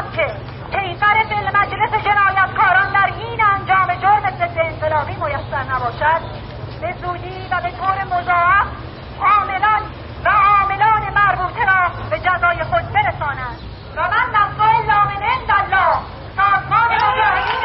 است که پیکر فعل مجلس جنایتکاران در این انجام جرم ضد انقلابی میسر نباشد، به زودی و به طور مضاعف عاملان و عاملان مربوطه را به جزای خود برسانند و من نفسا الا من عند الله سازمان مجاهدین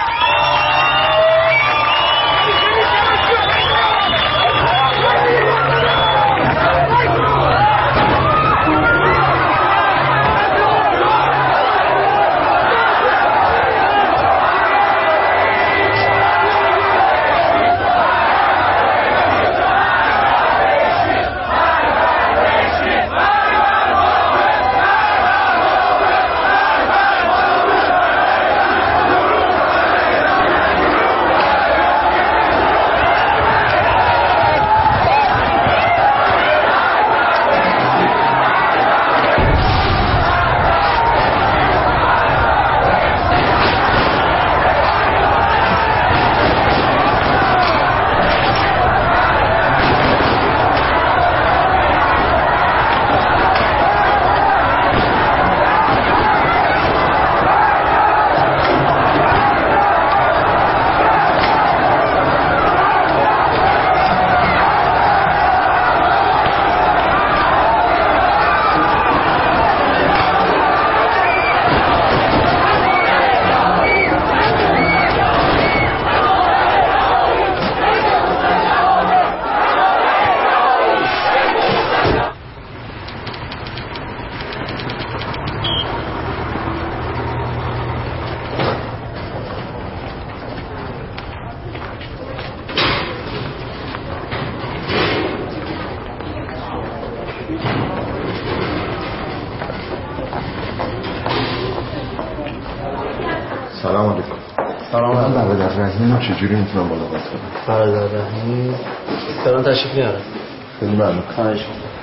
سلام علیکم. سلام علیکم. برادر رحیمی چجوری میتونم ملاقات کنم؟ برادر رحیمی فعلا تشریف نیاره. خیلی ممنون. خواهش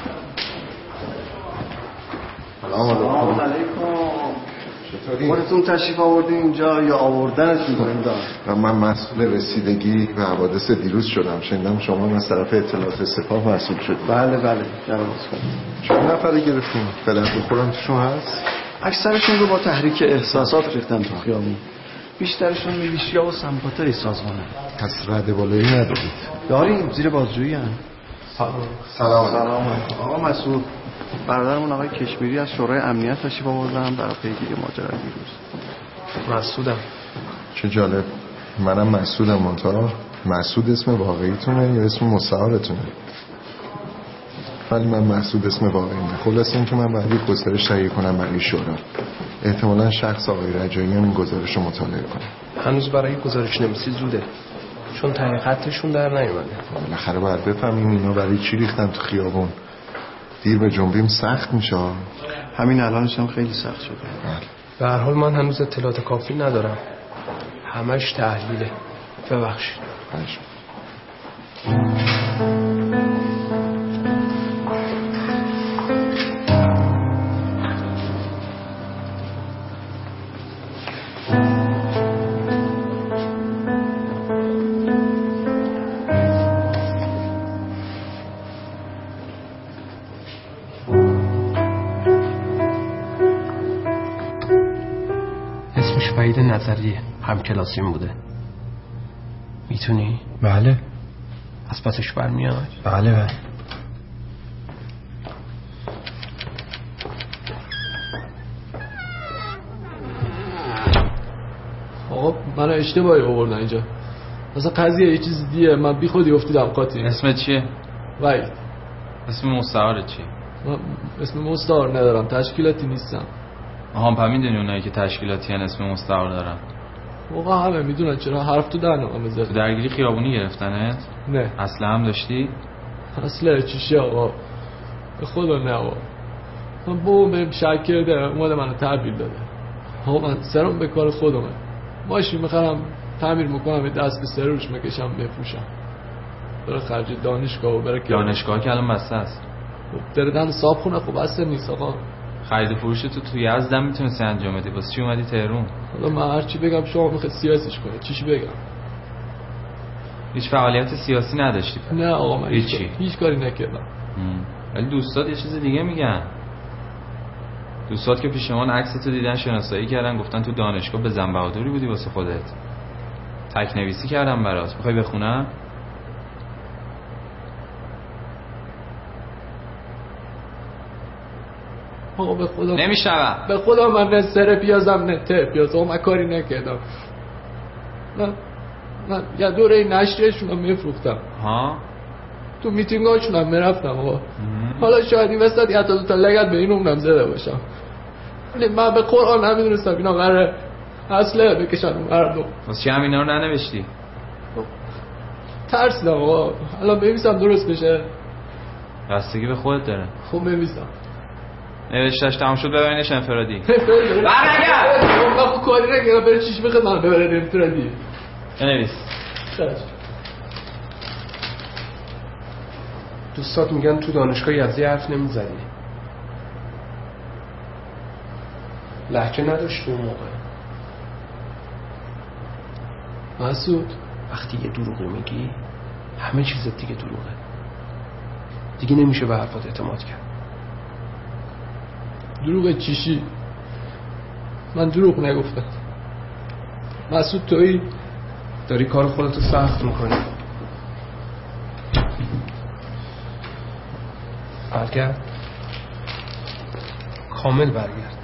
سلام علیکم. چطوری؟ خودتون تشریف آوردین اینجا یا آوردنتون کنیم دار؟ من مسئول رسیدگی و حوادث دیروز شدم. شنیدم شما از طرف اطلاعات سپاه مسئول شدید. بله جناب چند نفره گرفتیم؟ پدر بخورم توشون هست؟ اکثرشون رو با تحریک احساسات ریختن تو خیابون. بیشترشون میلیشیا و سمپاتای سازمانه. پس رد بالایی ندارید؟ داریم، زیر بازجویی هم. سلام. آقا مسعود، برادرمون آقای کشمیری از شورای امنیت تشریف آوردن برای پیگیری ماجرای دیروز. مسعودم. چه جالب. منم مسعودم. منتها مسعود اسم واقعیتونه یا اسم مستعارتونه؟ ولی من مسعود اسم واقعیمه. خلاص این که من باید یک گزارش تهیه کنم برای شورا. احتمالاً شخص آقای رجایی هم این گزارش رو مطالعه کنه. هنوز برای گزارش نویسی زوده، چون ته خطشون در نیومده. بالاخره باید بفهمیم اینا برای چی ریختن تو خیابون. دیر به جنبیم سخت میشه. همین الانش هم خیلی سخت شده. به هر حال من هنوز اطلاعات کافی ندارم، همش تحلیله. ببخشید. وحید نظریه، همکلاسیم بوده. میتونی؟ بله. از پسش برمیاد؟ بله. آقا من اشتباهی آوردن اینجا. مثلا قضیه یه چیز دیگه. من بی خودی افتیدم قاطی. اسمت چیه؟ وحید. اسم مستعارت چیه؟ من اسم مستعار ندارم، تشکیلاتی نیستم. آها میدونی اونایی که تشکیلاتی اسم مستعار دارن؟ واقعا همه میدونن. چرا حرف تو درنامه زد؟ تو درگیری خیابونی گرفتنت؟ نه. اصلا هم داشتی؟ اصلا چیشه آقا؟ به خدا نه آقا. من بابا بهم شک کرده اومده منو تحویل داده. ها من سرم به کار خودمه. ماشین میخرم تعمیر میکنم، دست به سروش میکشم بفروشم. برای خرج دانشگاه و برای دانشگاه که الان بسته است. دردن صاحب خونه خب بسته نیست آقا. خرید و فروش تو یزد هم میتونستی انجام بدی، واسه چی اومدی تهران؟ حالا من هر چی بگم شما میخواد سیاسیش کنه. چیش بگم؟ هیچ فعالیت سیاسی نداشتی؟ نه آقا من هیچی؟ هیچ کاری نکردم. ولی دوستات یه چیز دیگه میگن. دوستات که پیشمان عکستو دیدن شناسایی کردن، گفتن تو دانشگاه به زن بهادری بودی واسه خودت. تک نویسی کردم برات، میخوای بخونم؟ آقا به خدا نمیشنوم. به خدا من رستر پیازم نته پیازم من کاری نکردم. من یه دوره نشریشون رو میفروختم ها؟ تو میتینگ هاشون هم میرفتم آقا. حالا شاید این وسط یه تا دو تا لگت به این اونم زده باشم، ولی من به قرآن نمیدونستم اینا قراره اصله بکشن اون مردم. واسه چی هم اینا رو ننوشتی؟ ترسیدم آقا. الان بنویسم درست بشه؟ بستگی به خودت داره. خب بنویسم. نوشتش تمام شد ببینش انفرادی. برنگرد من خب کاری نگیرم بره چیش بخد من ببره انفرادی. بنویس. دوستات میگن تو دانشگاه یزدی حرف نمیزنی، لهجه نداشتی اون موقع. مسعود وقتی یه دروغی میگی همه چیزت دیگه دروغه، دیگه نمیشه به حرفات اعتماد کرد. دروغ چیشی؟ من دروغ نگفتم. مسعود تویی داری کار خودتو سخت میکنی. برگرد، کامل برگرد.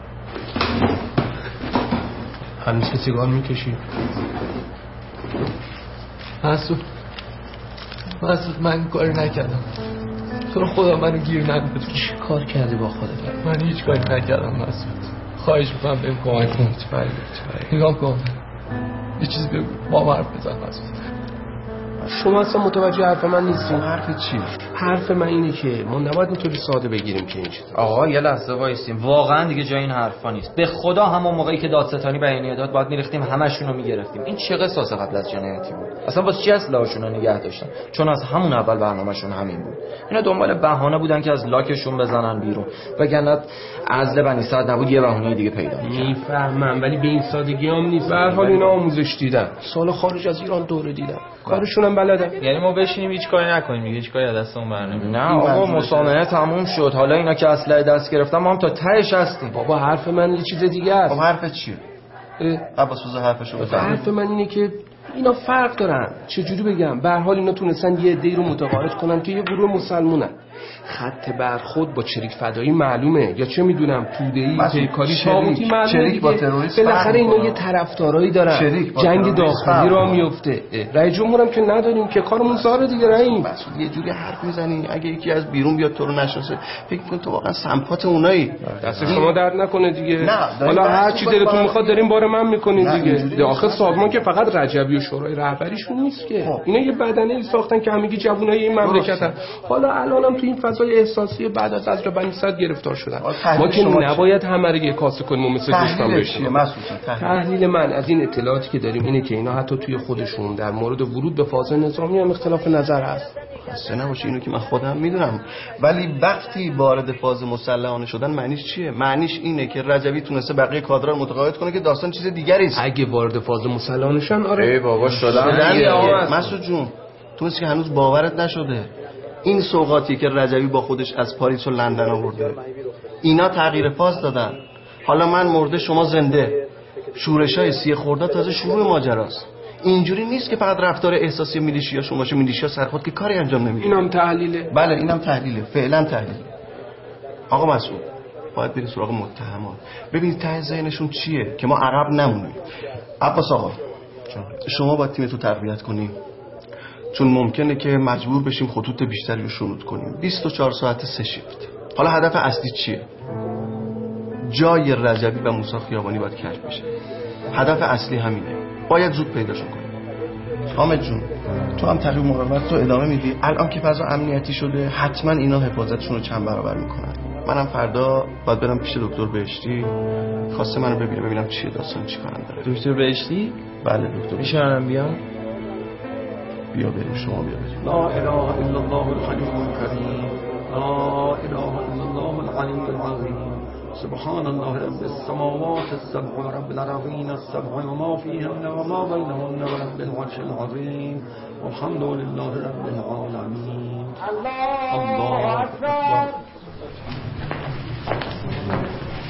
هنوز که سیگار میکشی؟ مسعود من کاری نکردم، تو رو خدا منو گیر نکن. چی کار کردی با خودت؟ من هیچ کاری نکردم مسعود، خواهش میکنم بهم کمک کن. نگاه کن یه چیزی بگو، با حرف بزن مسعود. شما اصلا متوجه حرف من نیستین. حرف چی؟ حرف من اینه که ما نباید اینطوری ساده بگیریم که این چیز. آقا یه لحظه وایسیم، واقعا دیگه جای این حرفا نیست. به خدا همون موقعی که دادستانی بیانیه داد باید میریختیم همشون رو میگرفتیم. این چه قصاص قبل از جنایتی بود؟ اصلا واسه چی اسلحه‌شون رو نگه داشتن؟ چون از همون اول برنامه‌شون همین بود. اینا دنبال بهانه بودن که از لاکشون بزنن بیرون، وگرنه عزل بنی سعد نبود یه بهونه دیگه پیدا می‌کردن. میفهمم، ولی به این سادگی هم نیست. به هر حال اینا آموزش دیدن، سال خارج از ایران دوره دیدن، کارشون هم بلدن. یعنی ما بشینیم هیچ کاری نکنیم، هیچ کاری از دستمون برنمیاد. نه آقا مسامحه تموم شد، حالا اینا که اسلحه دست گرفتن ما هم تا تهش هستیم. بابا حرف من یه چیز دیگه است. خب حرفت چیه؟ عباس بزرگ حرفشو بزن. حرف من اینه که اینا فرق دارن. چجوری بگم؟ به هر حال اینا تونستن یه عده‌ای رو متقاعد کنن که یه گروه مسلمونن. خط برخورد با چریک فدایی معلومه، یا چه میدونم توده‌ای پیکاری تاغوتی معلومه. چریک با تروریسم بالاخره اینا یه طرفدارایی دارن، جنگ داخلی را میفته. رئیس جمهورم که نداریم که کارمون ساره دیگه. رئیس یه جوری حرف میزنی اگه یکی از بیرون بیاد تو رو نشناسه فکر کن تو واقعا سمپات اونایی. دست شما درد نکنه دیگه. حالا هر چی دلتون میخواد دارین بار من میکنین دیگه. آخه سازمان که فقط رجبی و شورای رهبریشون نیست که، اینا یه بدنه‌ای ساختن که همگی جوونای این مملکتن. حالا الانم تو این فضای احساسی بعد از عزل بنی سعد گرفتار شدن. ما که نباید همه رو یک کاسه کنیم و مثل گوشتم بشیم. تحلیل من از این اطلاعاتی که داریم اینه که اینا حتی توی خودشون در مورد ورود به فاز نظامی هم اختلاف نظر هست. خسته نباشه، اینو که من خودم میدونم، ولی وقتی وارد فاز مسلحانه شدن معنیش چیه؟ معنیش اینه که رجبی تونسته بقیه کادرها رو متقاعد کنه که داستان چیز دیگری است. اگه وارد فاز مسلحانه شدن آره. ای بابا شدن. مسعود جون تو که هنوز باورت نشده این سوغاتی که رجبی با خودش از پاریس و لندن آورده اینا تغییر فاز دادن. حالا من مرده شما زنده، شورش‌های 30 خرداد تازه شروع ماجراست. اینجوری نیست که فقط رفتار احساسی میلیشیاشون باشه، میلیشیا سرخود که کاری انجام نمیده. اینم تحلیله. بله اینم تحلیله، فعلا تحلیله. آقا مسعود باید بریم سراغ متهمان، ببینید ته ذهنشون چیه که ما عقب نمونیم. عباس آقا شما باید تیمتو تقویت کنیم، چون ممکنه که مجبور بشیم خطوط بیشتری رو شنود کنیم. 24 ساعت 3 شیفت. حالا هدف اصلی چیه؟ جای رجبی و موسی خیابانی باید کشف بشه. هدف اصلی همینه، باید زود پیداشون کنیم. حامد جون تو هم تقریب مراقبت رو ادامه میدی. الان که فضا امنیتی شده حتما اینا حفاظتشون رو چند برابر میکنن. منم فردا باید برم پیش دکتر بهشتی، خواسته منو ببینم چیه داستان، چی کارم داره. دکتر بهشتی؟ بله دکتر. میشه منم بیام؟ بیا بریم، شما بیا بریم. لا اله الا الله الحلیم الکریم، لا اله الا الله العلی العظیم، سبحان الله رب السماوات السبع و رب الارضین السبع و ما فیهن و ما بینهن و رب العرش العظیم، والحمد لله رب العالمین. الله اکبر.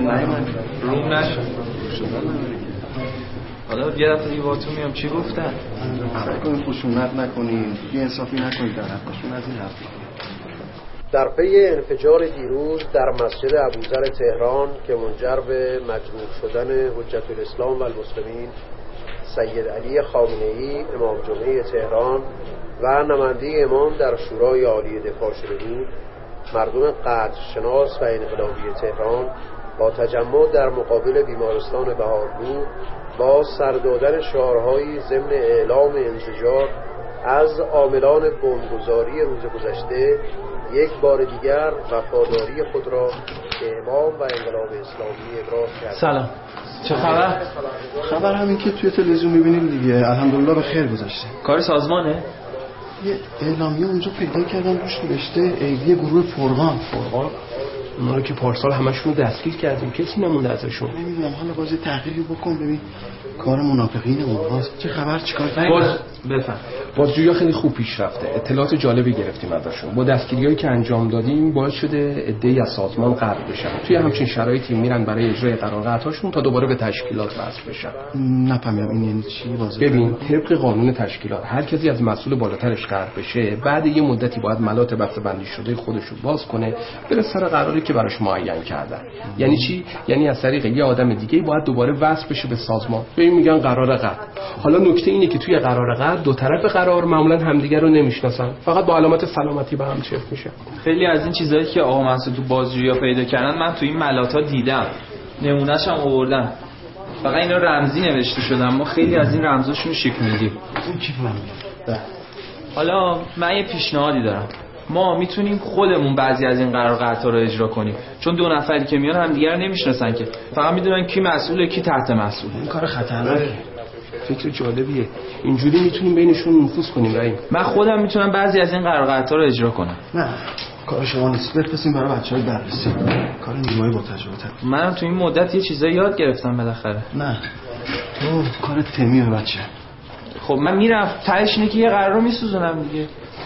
روم نشد. حالا یه دفعه دیگه باهاتون میام چی گفتن؟ فکر کنید خشونت نکنین، یه انصافی نکنید در حقشون از این حرفی. در پی انفجار دیروز در مسجد ابوذر تهران که منجر به مجروح شدن حجت الاسلام و المسلمین سید علی خامنه‌ای امام جمعه تهران و نماینده امام در شورای عالی دفاع شده بود، مردم قدرشناس و انقلابی تهران با تجمع در مقابل بیمارستان بهارلو با سر دادن شعارهایی ضمن اعلام انزجار از عاملان بمبگذاری روز گذشته یک بار دیگر وفاداری خود را به امام و انقلاب اسلامی ابراز کرد. سلام، چه خبر؟ خبر همین که توی تلویزیون می‌بینید دیگه. الحمدلله به خیر گذشته. کار سازمانه؟ یه اعلامیه اونجا پیدا کردم روش نوشته ایدی گروه فرقان. اونا رو که پارسال همشون دستگیر کردیم، کسی نمونده ازشون. نمیدونم، حالا بازی تحقیقی بکن ببین کار منافقین اونهاست. چه خبر؟ چیکار کردی؟ بفهم. بازجویی خیلی خوب پیش رفته. اطلاعات جالبی گرفتیم ازشون. با دستگیریایی که انجام دادیم باعث شده عده‌ای از سازمان غرق بشن. توی همچین شرایطی میرن برای اجرای قراردادهاشون تا دوباره به تشکیلات وصل بشن. نفهمیدم این یعنی چی؟ ببین، طبق قانون تشکیلات هر کسی از مسئول بالاترش غرق بشه، بعد یه مدتی باید ملات بسته‌بندی شده خودش رو باز کنه، بره سر قراری که براش معین کردن. یعنی چی؟ یعنی از طریق یه آدم دیگه باید دوباره وصل بشه به سازمان. ببین میگن قرار قطع. حالا نکته اینه که توی قرار قطع دو طرف قرار معمولا همدیگه رو نمیشناسن، فقط با علامت سلامتی به هم چفت میشن. خیلی از این چیزایی که آقا منصور تو بازجویی‌ها پیدا کردن من تو این ملاتا دیدم، نمونه‌ش هم آوردن. فقط اینا رمزی نوشته شدن، ما خیلی از این رمزاشون رو شکل. اون کی فهمید؟ حالا من یه پیشنهادی دارم. ما میتونیم خودمون بعضی از این قراردادها رو اجرا کنیم، چون دو نفری که میان هم دیگر نمیشناسن که، فقط میدونن کی مسئوله کی تحت مسئول. این کار خطرناکه. فکر جالبیه. اینجوری میتونیم بینشون نفوذ کنیم. رأی من خودم میتونم بعضی از این قراردادها رو اجرا کنم. نه کار شما نیست، بفرستیم برای بچه‌های بررسی. کار نیروی با تجربه تر. منم تو این مدت یه چیزایی یاد گرفتم بالاخره. نه تو کار تمیه بچه. خب من میرم تهش اینه که یه قرار رو میسوزونم دیگه.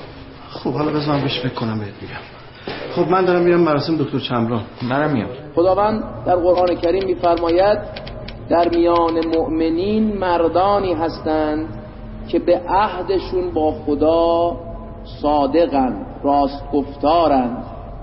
خب حالا بذار من بهش فکر کنم بهت میگم. خب من دارم میرم مراسم دکتر چمران. منم میام. خداوند در قرآن کریم میفرماید در میان مؤمنین مردانی هستند که به عهدشون با خدا صادقن، راست گفتارن.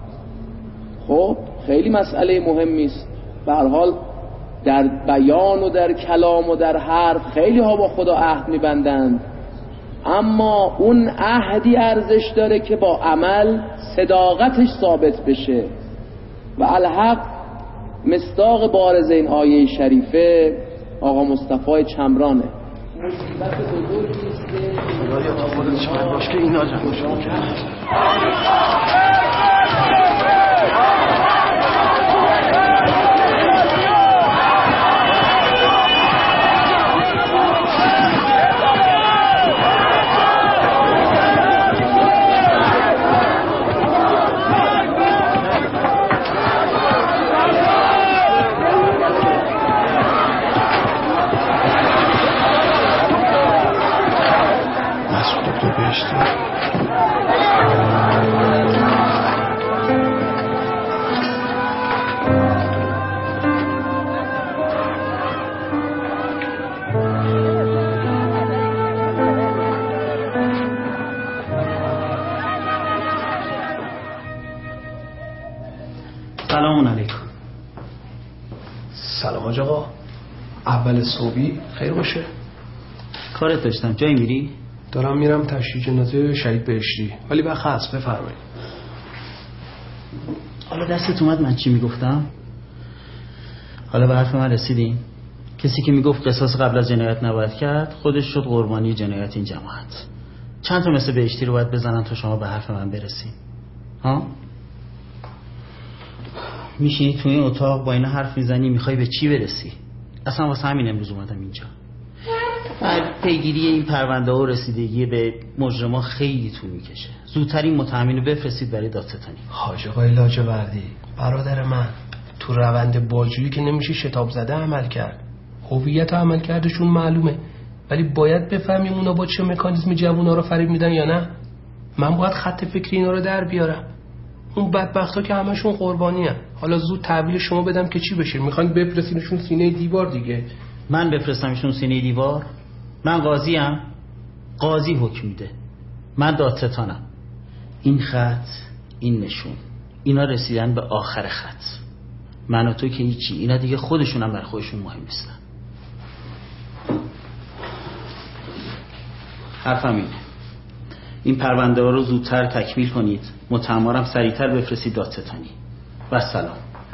خب خیلی مسئله مهمی است. به هر حال در بیان و در کلام و در حرف خیلی ها با خدا عهد میبندند، اما اون عهدی ارزش داره که با عمل صداقتش ثابت بشه. و الحق مصداق بارز این آیه شریفه آقا مصطفی چمرانه. مصیبت بزرگی است که خدایا تا خودت شاید باش که اینا جمع شما کرد. سلام علیکم. سلام آقا. اول صبحی خیر باشه. کارت داشتم، جایی میری؟ دارم میرم تشییع جنازه شهید بهشتی، ولی وقت هست، بفرمایید. حالا دستت اومد من چی میگفتم؟ حالا به حرف من رسیدین؟ کسی که میگفت قصاص قبل از جنایت نباید کرد، خودش شد قربانی جنایت این جماعت. چند تا مثل بهشتی رو باید بزنن تا شما به حرف من برسین؟ ها؟ میشینی توی این اتاق با اینا حرف میزنی، میخوای به چی برسی؟ اصلا واسه همین امروز اومدم اینجا. پیگیری این پرونده و رسیدگی به مجرما خیلی طول میکشه. زودتر این متهمین رو بفرستید برای دادستانی. حاج آقای لاجوردی، برادر من، تو روند بازجویی که نمیشه شتاب زده عمل کرد. هویت عمل کردشون معلومه، ولی باید بفهمیم اونا با چه مکانیزمی جوونا رو فریب میدن یا نه. من باید خط فکری اینا رو در بیارم. اون بدبختا که همشون قربانی هن. حالا زود تحویل شما بدم که چی بشه؟ میخواین بفرستینشون سینه دیوار دیگه؟ من بفرستمشون سینه دیوار؟ من قاضیم؟ قاضی حکم میده، من دادستانم. این خط، این نشون، اینا رسیدن به آخر خط. من و تو که هیچی، اینا دیگه خودشون هم بر خودشون مهم نیستن. حرفم اینه، این پرونده ها رو زودتر تکمیل کنید، متهمارم سریعتر بفرستید دادستانی. و سلام.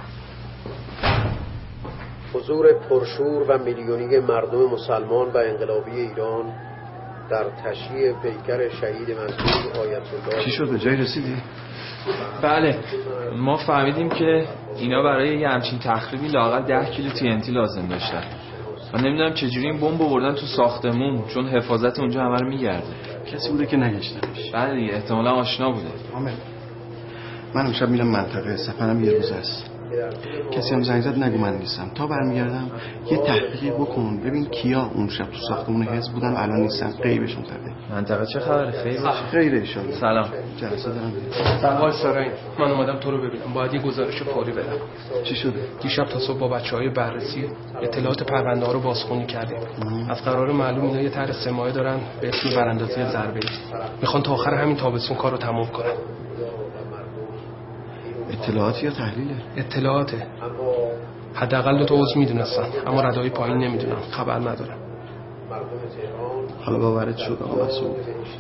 حضور پرشور و میلیونی مردم مسلمان و انقلابی ایران در تشییع پیکر شهید مظلوم آیت الله. چی شد؟ به جای رسیدی؟ بله، ما فهمیدیم که اینا برای یه همچین تخریبی لااقل 10 کیلو TNT لازم داشتن. من نمیدونم چجوری این بمب آوردن تو ساختمون، چون حفاظت اونجا همه رو میگرده. کسی بوده که نگشتنش؟ بله دیگه، احتمالا آشنا بوده. من امشب میرم منطقه، سفرم یه روز است. کسی هم زنگ زد نگو من نیستم. تا برمیگردم یه تحقیقی بکن ببین کیا اون شب تو ساختمون حزب بودن و الان نیستن، غیبشون زده. منطقه چه خبره؟ خیره ان شاءالله. سلام. جلسه دارم. سلام سارین، من اومدم تو رو ببینم. باید یه گزارش فوری بدم. چی شده؟ دیشب تا صبح با بچهای بررسی اطلاعات پرونده ها رو بازخوانی کردیم. از قرار معلوم اینا یه طرح سماعه دارن به اسم براندازی ضربه‌ای. میخوان تا آخر همین تابستون کارو تموم کنن. اطلاعاتی یا تحلیله؟ اطلاعاته. حداقل 2 تا عضو میدونستن، اما ردای پایین نمیدونن، خبر ندارن. حالا باورت شد آقا مسعود؟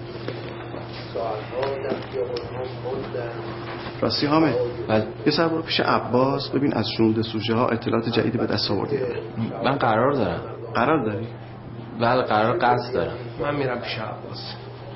راستی حامد، بله. یه سر برو پیش عباس ببین از شنود سوژه ها اطلاعات جدیدی به دست آورده. من قرار دارم. قرار داری؟ بله قرار قصد دارم. من میرم پیش عباس.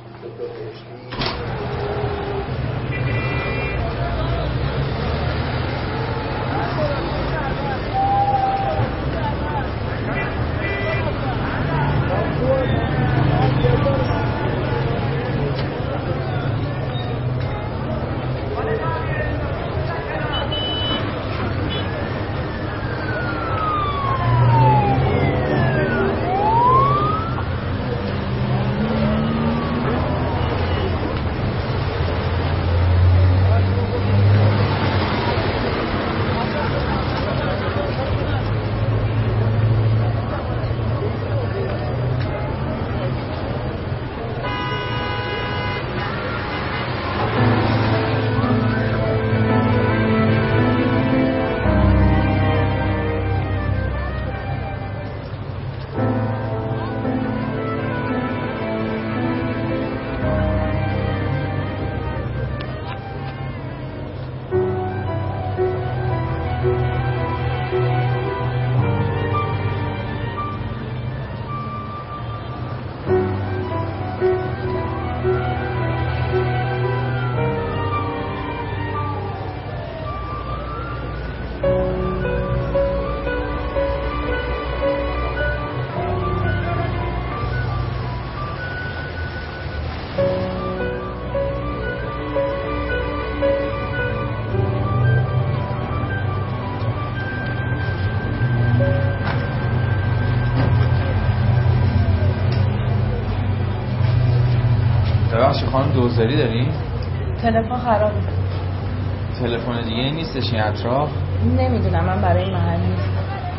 ببخشید خانم دوزاری داری؟ تلفن خرابه. تلفن دیگه این نیستش این اطراف؟ نمیدونم، من برای این محل نیستم.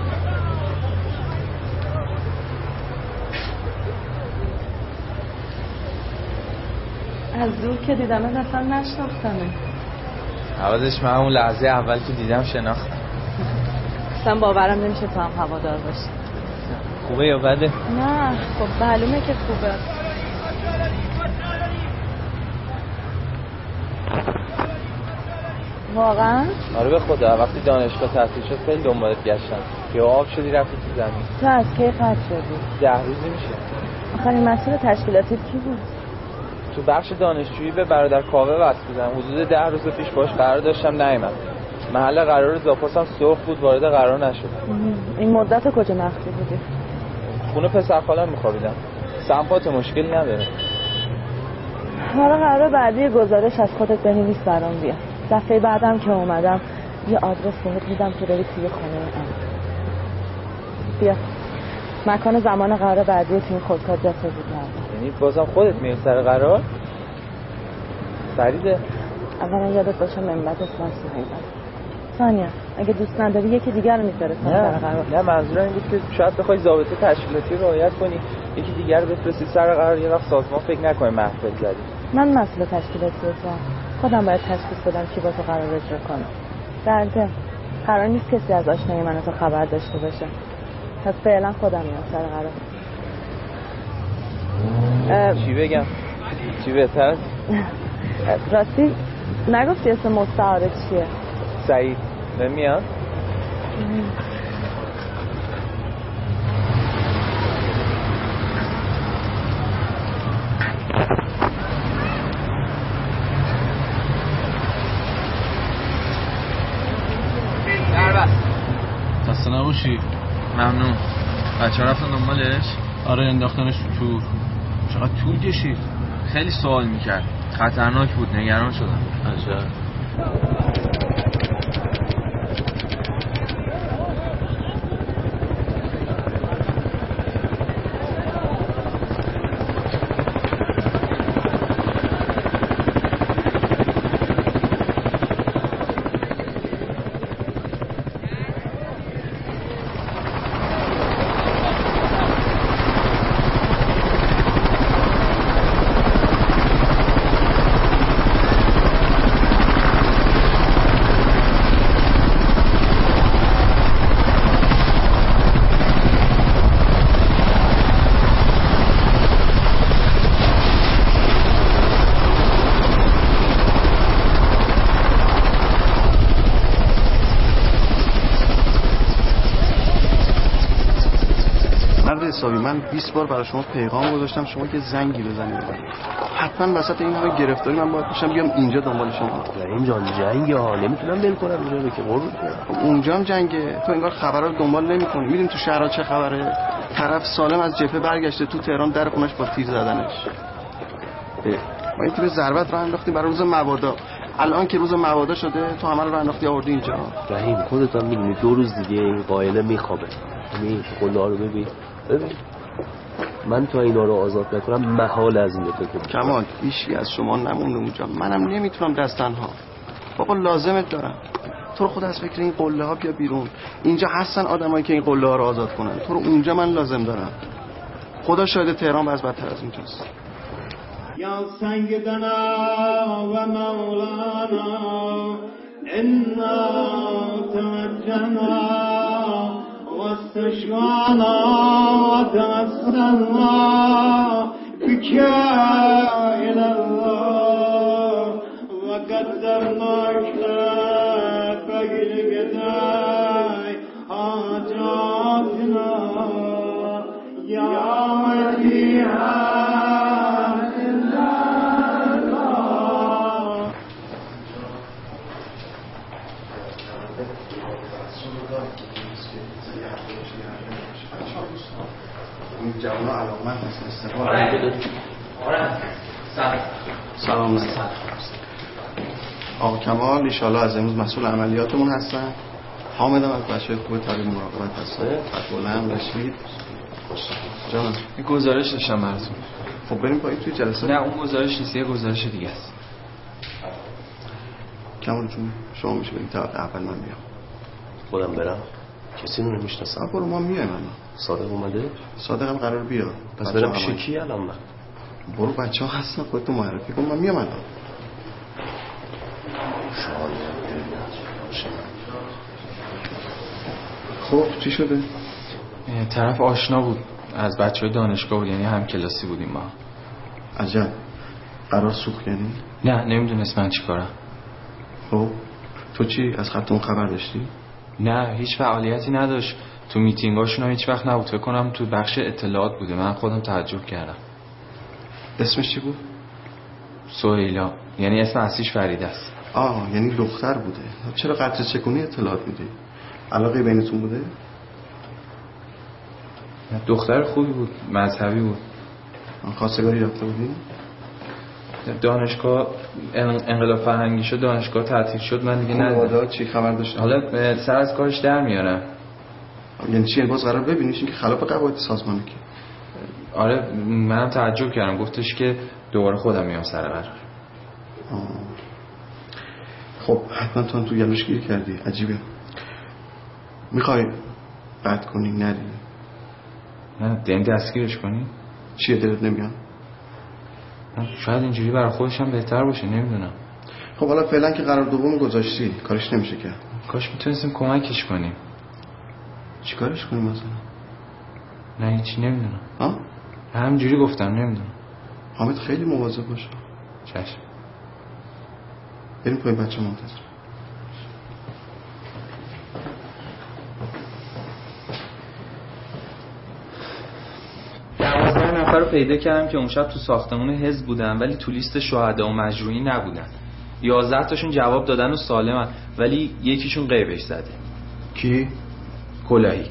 از دور که دیدم اصلا نشناختمه. عوضش من اون لحظه اول که دیدم شناختم. اصلا باورم نمیشه تو هم هوادار باشی. خوبه یا بده؟ نه خب معلومه که خوبه. واقعا؟ آره به خدا، وقتی دانشگاه تعطیل شد خیلی دنبالت گشتم. یا آب شدی رفتی تو زمین. تو از کی قطع شدی؟ 10 روزی میشه. آخرین مسئول تشکیلاتی کی بود؟ تو بخش دانشجویی به برادر کاوه وصل بودم. حدود 10 روز پیش باش قرار داشتم نیامد. محل قرار زاپاسم سرخ بود، وارد قرار نشد. این مدت کجا مخفی بودی؟ خونه پسر خالم میخوابیدم. سمپات مشکلی نداره. حالا قرار بعدی گزارش از خودت بنویس برام بیا. دفعه بعدم که اومدم یه آدرس بهت میدم که بری توی خونه ام. بیا. مکان زمان قرار بعدی تو این خودکار جاسازی کردم. یعنی بازم خودت میای سر قرار؟ فریده اولا یادت باشه منبت اسلام سوهیبه. ثانیا اگه دوست نداری یکی دیگر رو میفرستم سر قرار. نه منظورم این بود که شاید بخوای ضابطه تشکیلاتی رعایت کنی، یکی دیگر رو بفرستی سر قرار، یه وقت سازمان فکر نکنه محفل زدی. من مسئول تشکیلاتی هستم، خودم باید تشخیص بدم کی با تو قرار اجرا کنه. در ضمن قرار نیست کسی از آشنایی من تو خبر داشته باشه، پس فعلا خودم میام سر قرار. چی بگم؟ چی بهتر؟ راستی نگفتی اسم مستعار چیه؟ سعید نمیاد؟ خسته نباشی. ممنون. بچه ها رفتن دنبالش؟ آره انداختنش تو. چقدر طول کشید؟ خیلی سوال میکرد، خطرناک بود، نگران شدم. عجب. من 20 بار برای شما پیغام گذاشتم شما که زنگی بزنید. حتما وسط این همه گرفتاری من باید باشم بیام اینجا دنبال شما. رحیم جان جنگه ها، نمیتونم ول کنم اینجا رو که قربون. اونجا هم جنگه، تو انگار خبرا رو دنبال نمی‌کنی. می‌بینیم تو شهرها چه خبره. طرف سالم از جبهه برگشته تو تهران در خونش با تیر زدنش. ما این تیر ضربت رو انداختیم برای روز مبادا. الان که روز مبادا شده تو همه رو انداختی آوردی اینجا. رحیم خودت هم می‌دونی 2 روز دیگه این قائله میخوابه. همین قلا رو ببین. من تو اینا رو آزاد نکنم محال از این فکر کنم. کمال هیچی از شما نمونده اونجا، منم نمیتونم دست تنها. بابا لازمت دارم. تو رو خود از فکر این قله ها بیا بیرون. اینجا هستن آدمایی که این قله ها رو آزاد کنن. تو رو اونجا من لازم دارم. خدا شاهد تهران باز بدتر از اینجاست. یا سیدنا و مولانا انا توجهنا واستشفعنا وتوسلنا بك إلى الله وقدرناك فقل قداي حاجاتنا يا وليها این جوانا علاقمند هستن استقبال. سلام. آقا کمال ایشالله از امروز مسئول عملیاتمون هستن. حامد هم از بچه خوب تابع مراقبت هستن. فتوله هم رشید. جانم این گزارش داشتم براتون. خب بریم پایین توی جلسه. نه اون گزارش نیست، یه گزارش دیگه است. کمال جون شما میشه بریم طبق اول من بیام. خودم برم؟ کسی رو نمیشناسم. برو ما میایم الان. صادق اومده؟ صادق هم قرار بیاد. پس برم پیش کی الان من؟ برو بچه ها هستن خودتو معرفی کن من میام الان. خب چی شده؟ طرف آشنا بود از بچهای دانشگاه بود، یعنی هم کلاسی بودیم ما. عجب. قرار سوخت یعنی؟ نه نمیدونست من چی کارم. خب تو چی از خط اون خبر داشتی؟ نه هیچ فعالیتی نداشت، تو میتینگاشون هم هیچ وقت نبود، فکر کنم تو بخش اطلاعات بوده. من خودم تعجب کردم. اسمش چی بود؟ سهیلا، یعنی اسم اصلیش فریده است. یعنی دختر بوده. چرا قطع چکونی اطلاعات میدی؟ علاقه بینتون بوده؟ دختر خوبی بود، مذهبی بود. خواستگاری رفته بودی؟ دانشگاه انقلاب فرهنگی شد، دانشگاه تعطیل شد، من دیگه ندیدم. چی خبر داشتم؟ حالا سر از کارش در میارم. یعنی چی؟ باز قرار ببینیش که خلاف قواعد سازمانه که. آره منم تعجب کردم، گفتش که دوباره خودم میام سر قرار. خب حتما تو گلوش گیر کردی. عجیبه. میخوای قطع کنی ندی؟ نه دین دستگیرش کنی؟ چیه دلت نمیاد؟ شاید اینجوری برای خودش هم بهتر باشه، نمیدونم. خب حالا فعلا که قرار دوم گذاشتی کارش نمیشه کرد. کاش میتونستیم کمکش کنیم. چی کارش کنیم مثلا؟ نه هیچی نمیدونم. ها؟ همینجوری گفتم نمیدونم. حامد خیلی مواظب باشه. چشم. بریم پایین بچه منتظر. 12 نفر رو پیدا کردم که اون شب تو ساختمون حزب بودن ولی تو لیست شهدا و مجروحین نبودن. 11 تاشون جواب دادن و سالمن ولی یکیشون غیبش زده. کی؟ کلاهی.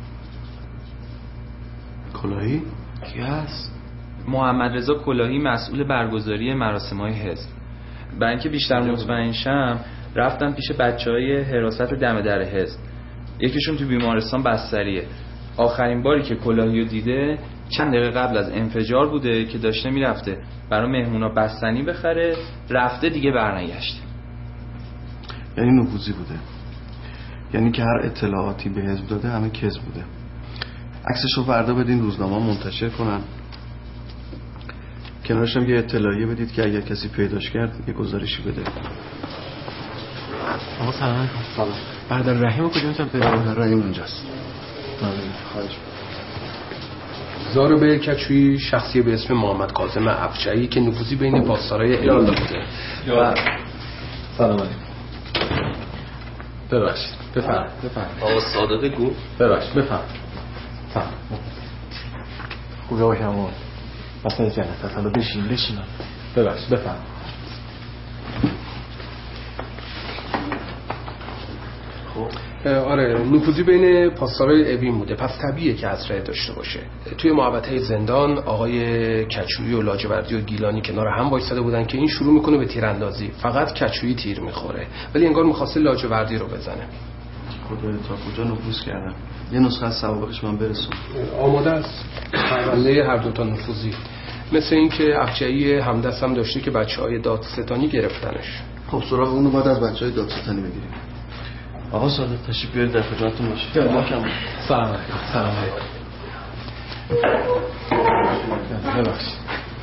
کلاهی؟ کی هست؟ محمد رضا کلاهی، مسئول برگزاری مراسم‌های حزب. برای اینکه بیشتر مطمئن شم رفتم پیش بچه‌های حراست دم در حزب. یکیشون تو بیمارستان بستریه. آخرین باری که کلاهی رو دیده چند دقیقه قبل از انفجار بوده که داشته میرفته برای مهمونا بستنی بخره، رفته دیگه برنگشته. یعنی نفوذی بوده، یعنی که هر اطلاعاتی به حزب داده همه کذب بوده. عکسش رو فردا بدین روزنامه منتشر کنن، کنارش هم یه اطلاعیه بدید که اگر کسی پیداش کرد یه گزارشی بده. آقا سلام. سلام. برادر رحیم کجا میتونم پیدا کنم؟ برادر رحیم اونجاست. خواهش زارو به کچویی شخصی به اسم محمد کاظم افجعی که نفوذی بین پاسدارای اعلام داشته. سلام علیکم. ببخشید. بفرمایید. آقا صادق گو. ببخشید. بفرمایید. سلام. خوبه آقا کمال. مثلا جنت حالا بشین. ببخشید. بفرمایید. آره نفوذی بین پاسدارای اوین بوده، پس طبیعیه که اسلحه داشته باشه. توی محوطه زندان آقای کچویی و لاجوردی و گیلانی کنار هم وایساده بودن که این شروع میکنه به تیراندازی. فقط کچویی تیر میخوره ولی انگار میخواسته لاجوردی رو بزنه. خدا تا کجا نفوذ کردن؟ یه نسخه از سوابقش من برسون. آماده است. پرونده هر دوتا نفوذی. مثل این که افجعی همدست هم داشته که بچه‌های دادستانی گرفتنش. خب سراغ اونو بعد از بچه‌های دادستانی بگیریم. آقا صادق تشریف بیارید در خدمتتون باشید. سلام علیکم. سلام علیکم. ببخشید.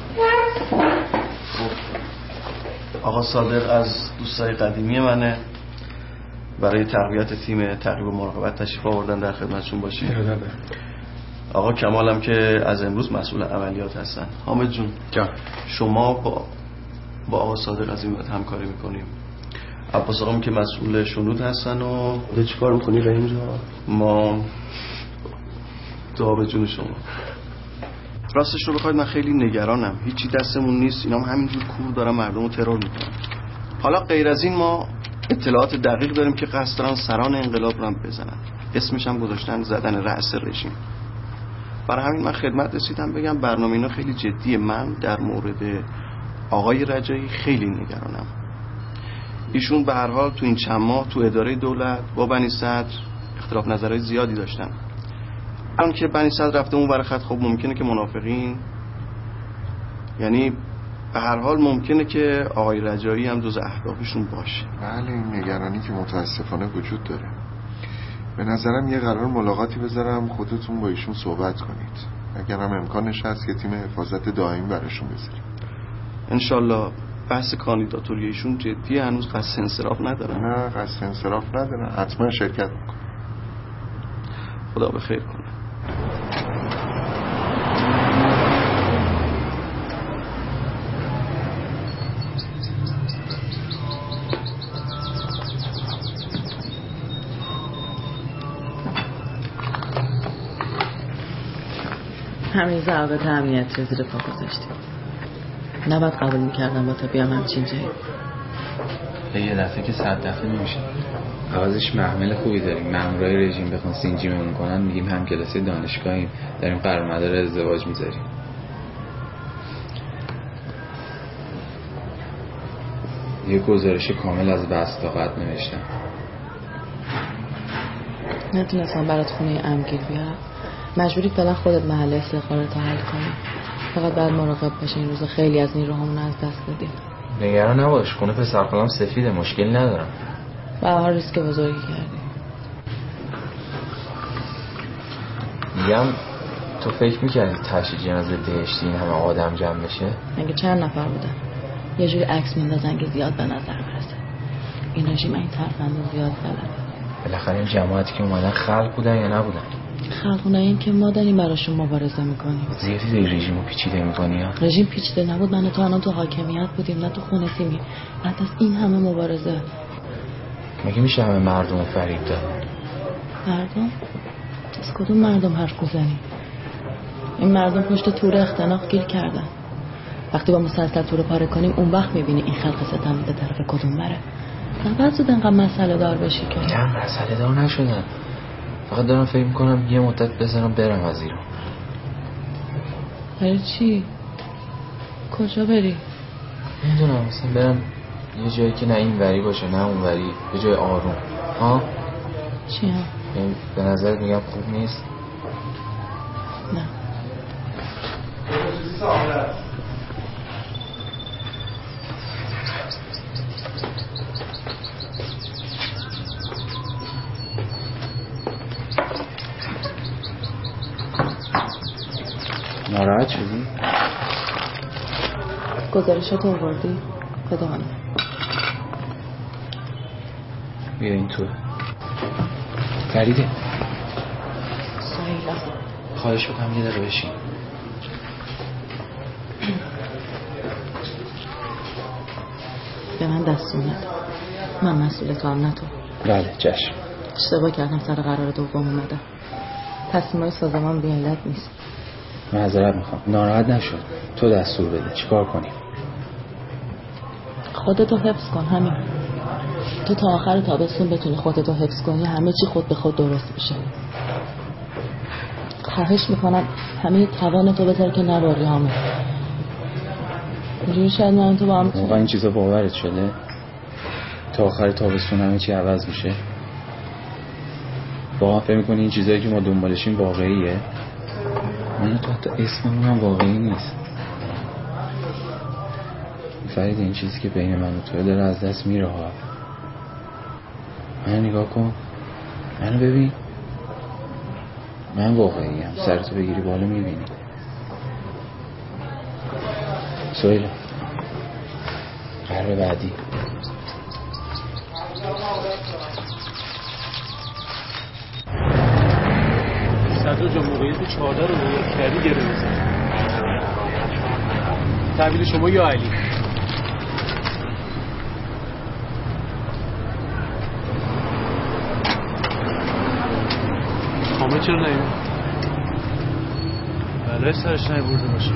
آقا صادق از دوستای قدیمی منه، برای تقویت تیم تعقیب و مراقبت تشریف آوردن در خدمتشون باشید. آقا کمال هم که از امروز مسئول عملیات هستن. حامد جون شما با آقا صادق از این بعد همکاری میکنیم. عباس آقام که مسئول شنود هستن و چی کار میکنی رحیم جان؟ ما دعا به جون شما. راستش رو بخواید من خیلی نگرانم، هیچی دستمون نیست، اینا همینجور کور دارن مردم رو ترور میکنن. حالا غیر از این ما اطلاعات دقیق داریم که قصد دارن سران انقلاب رو هم بزنن، اسمش هم گذاشتن زدن رأس رژیم. برای همین من خدمت رسیدم بگم برنامه اینا خیلی جدیه. من در مورد آقای رجایی خیلی نگرانم. ایشون به هر حال تو این چند ماه تو اداره دولت با بنی صدر اختلاف نظرهای زیادی داشتن. الان که بنی صدر رفته اون ور خط، خب ممکنه که منافقین، یعنی به هر حال ممکنه که آقای رجایی هم جز اهدافشون باشه. بله این نگرانی که متاسفانه وجود داره. به نظرم یه قرار ملاقاتی بذارم خودتون با ایشون صحبت کنید، اگرم امکانش هست که تیم حفاظت دائمی براشون بذاریم. انشالله. بحث کاندیداتوری ایشون جدیه، هنوز قصد انصراف ندارن. نه قصد انصراف ندارن، حتما شرکت میکنن. خدا به خیر کنه. همین ضوابط امنیت رو زیر پا گذاشتیم. نباید قبول میکردم با تا بیام همچین جایی. یه دفعه که 100 دفعه نمیشه. عوضش محمل خوبی داریم. مامورای رژیم بخوان سینجیممون کنن میگیم هم کلاسی دانشگاهیم، داریم قرار مدار ازدواج میذاریم. یه گزارش کامل از بست تا قد نوشتم. نتونستم برات خونه امگیر بیارم. مجبوری فعلا خودت محل استقرارت حل کنی. فقط باید مراقب باشی، این روزا خیلی از نیروهامون از دست دادیم. نگران نباش، خونه پسر خالم سفیده، مشکلی ندارم. به هر حال ریسک بزرگی کردی. میگم تو فکر میکردی تشییع جنازه بهشتی این همه آدم جمع بشه؟ مگه چند نفر بودن؟ یه جوری عکس میندازن که زیاد به نظر برسه. این رژیم این ترفند زیاد بلده. بالاخره این جماعتی که اومدن خلق بودن یا نبودن؟ خلقونه این که ما داریم براشون مبارزه میکنیم. زیادی داری رژیمو پیچیده میکنی ها؟ رژیم پیچیده نبود، من تو الان تو حاکمیت بودیم نه تو خونه تیمی. بعد از این همه مبارزه مگه میشه همه مردم فریب داد؟ مردم؟ از کدوم مردم حرف میزنی؟ این مردم پشت تور اختناق گیر کردن. وقتی با مسلسل تور پاره کنیم اون وقت میبینی این خلق ستم میده طرف کدوم بره. نباید زود انقدر مسئله دار بشی که نه مسئله دار نشدن، فقط دارم فکر میکنم یه مدت بذارم برم از ایران. برای چی؟ کجا بری؟ نمیدونم، مثلا برم یه جایی که نه این وری باشه نه اون وری، یه جای آروم. ها؟ چی ها؟ به نظرت میگم خوب نیست؟ نه. ناراحت شدی؟ گزارشاتو آوردی؟ بده من. بیا این تو. فریده سهیلا خواهش بکنم یه دقیقه بشین. به من دستور نده، من مسئول تو هم نه تو. بله چشم. اشتباه کردم سر قرار دوم اومدم. تصمیمای سازمان بی علت نیست. معذرت میخوام، ناراحت نشد. تو دستور بده چیکار کنیم؟ خودتو حفظ کن، همین. تو تا آخر تابستون بتونی خودتو حفظ کنی همه چی خود به خود درست میشه. خواهش میکنم همه توانتو بذار که نباری همه. اینجوری شاید من تو با هم واقعا این چیزا باورت شده؟ تا آخر تابستون همه چی عوض میشه؟ واقعا فکر میکنی این چیزایی که ما دنبالشیم واقعیه؟ من تو حتی اسممون هم واقعی نیست. فرید این چیزی که بین من و توی داره از دست میره ها. من نگاه کن، منو ببین، من واقعیم. سرتو بگیری بالا میبینی. سویلا قرار بعدی صدر جا موقعیت 14 رو نگاه کردی گره بزن. تحویل شما یا علی؟ حامد چرا نیم؟ بله سرش نبورده باشه.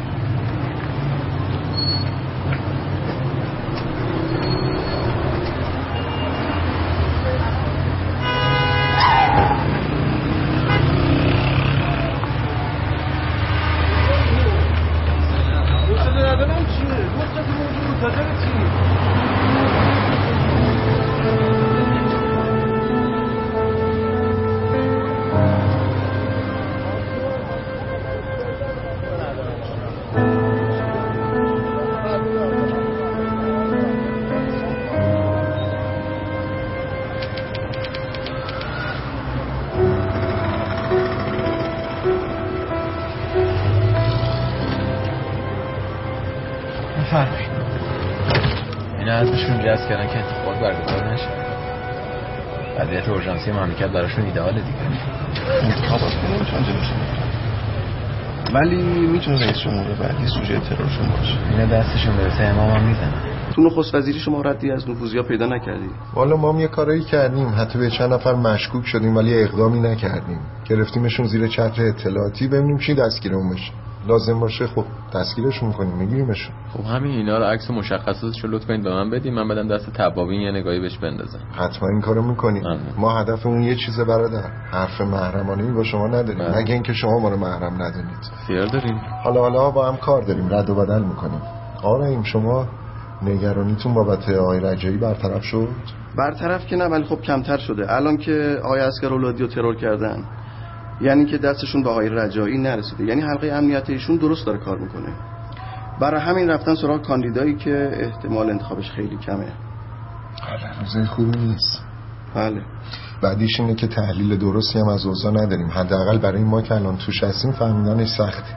حزبشون جذب کردن که اتفاق برگزار نشه. وضعیت اورژانسی مملکت براشون ایدئاله دیگه. انتخابات نمیتونن جلوشون ولی میتونه رئیس جمهور بعدی سوژه ترورشون باشه. اینا دستشون برسه امام هم میزنن. تو نخست وزیری شما ردی از نفوذیا پیدا نکردی؟ والا ما هم یه کارایی کردیم، حتی به چند نفر مشکوک شدیم ولی اقدامی نکردیم. گرفتیمشون زیر چتر اطلاعاتی ببینیم چی دستگیرمون بشه. لازم باشه خب دستگیرشون می‌کنیم، میگیریمشون. خب همین اینا رو عکس مشخصاتشو لطفاً به من بدید، من بدم دست تبابین یه نگاهی بهش بندازم. حتما این کارو می‌کنیم. ما هدفمون یه چیزه برادر، حرف محرمانه‌ای با شما نداریم، مگه اینکه شما ما رو محرم ندونید. خیال داریم. حالا با هم کار داریم، رد و بدل می‌کنیم. آقا شما نگرانیتون بابت آقای رجایی برطرف شد؟ برطرف که نه، ولی خب کمتر شده. الان که آقای عسکرالولادی رو ترور کردن، یعنی که دستشون به آقای رجایی نرسیده، یعنی حلقه امنیتی ایشون درست داره کار میکنه. برای همین رفتن سراغ کاندیدایی که احتمال انتخابش خیلی کمه. روزه خوبی نیست. بله. بعدیش اینه که تحلیل درستی هم از اوضاع نداریم، حداقل برای ما که الان توش هستیم فهمیدنش سخته.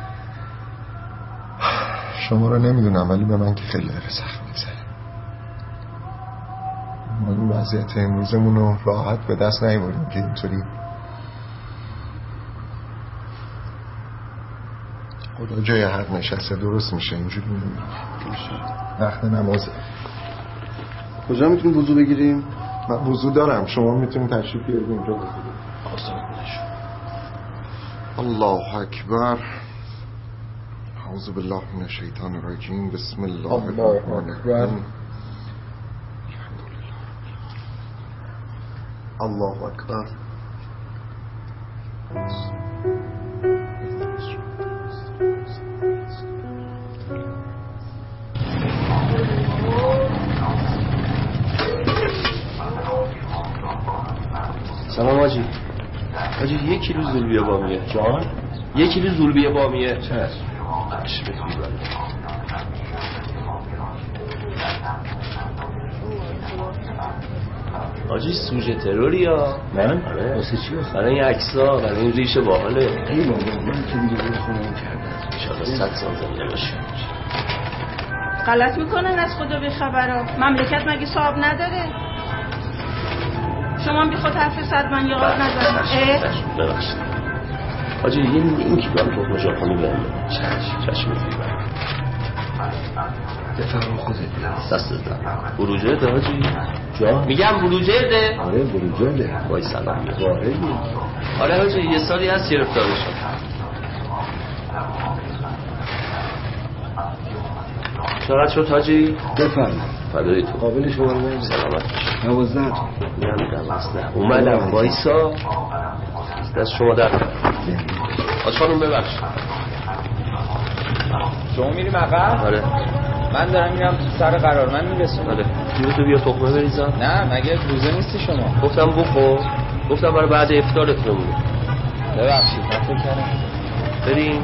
شما رو نمیدونم ولی به من که خیلی داره سخت میگذره. ما این وضعیت امروزمون رو راحت به دست نیاوریم که اینطوری خدا جای حق نشسته درست میشه. اینجوری وقت نمازه. کجا میتونیم وضو بگیریم؟ من وضو دارم، شما میتونید تشریف بیارید اینجا وضو بگیرید. الله اکبر. اعوذ بالله من الشیطان الرجیم. بسم الله الرحمن الرحیم. الله اکبر. سلام حاجی. حاجی 1 کیلو زولبیه بامیه. جان 1 کیلو زولبیه بامیه. چشم حاجی سوژه تروری ها. من؟ آره. واسه چی؟ برای این عکس‌ها، برای این ریش باحاله. ای بابا من که دیگه خودم کردم. ان شاء الله 100 سال زنده باشه. غلط میکنن از خدا به خبرها. مملکت مگه صاحب نداره؟ شما بی خود حرف صد من یه قاب نزنید. ببخشید حاجی این کیلو هم تخم ژاپنی بریم. چشم می‌گیرم. بفرما خودت. دست دادم. بروجه ده حاجی. جا میگم بروجه ده. آره بروجه ده. وای سلام. واردی. آره حاجی یه سالی هست گرفتار شد. چقدر شد حاجی؟ بفرما. فدای تو. قابل شما رو سلامت. 12. میام دست اومدم وایسا دست شما در آشانون ببخش. شما میری مقر؟ آره من دارم میرم تو سر قرار من میرسونم. آره تو بیا تخمه بریزم. نه مگه روزه نیستی شما؟ گفتم بخور. گفتم برای بعد افطارتون بود. ببخشید من فکر کردم بریم.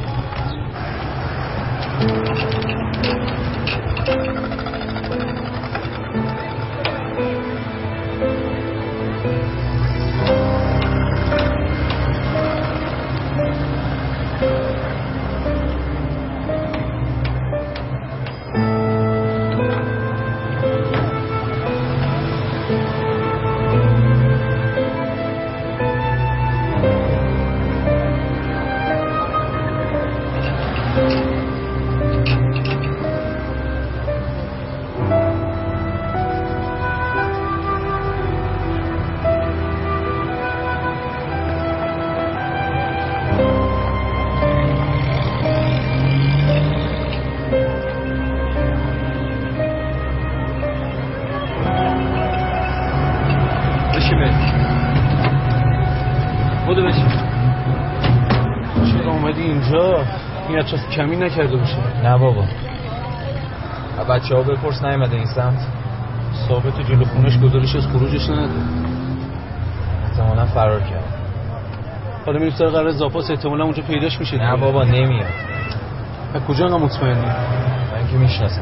چه کمی نکرده باشه؟ نه بابا. بچه ها بپرس نیومده این سمت. ثابت جلو خونش گزارش از خروجش نداده. احتمالا فرار کرد. حالا میریم سر قرار زاپاس احتمالا اونجا پیداش میشه. نه بابا نمیاد. از کجا انقدر مطمئنی؟ من که میشناسمش.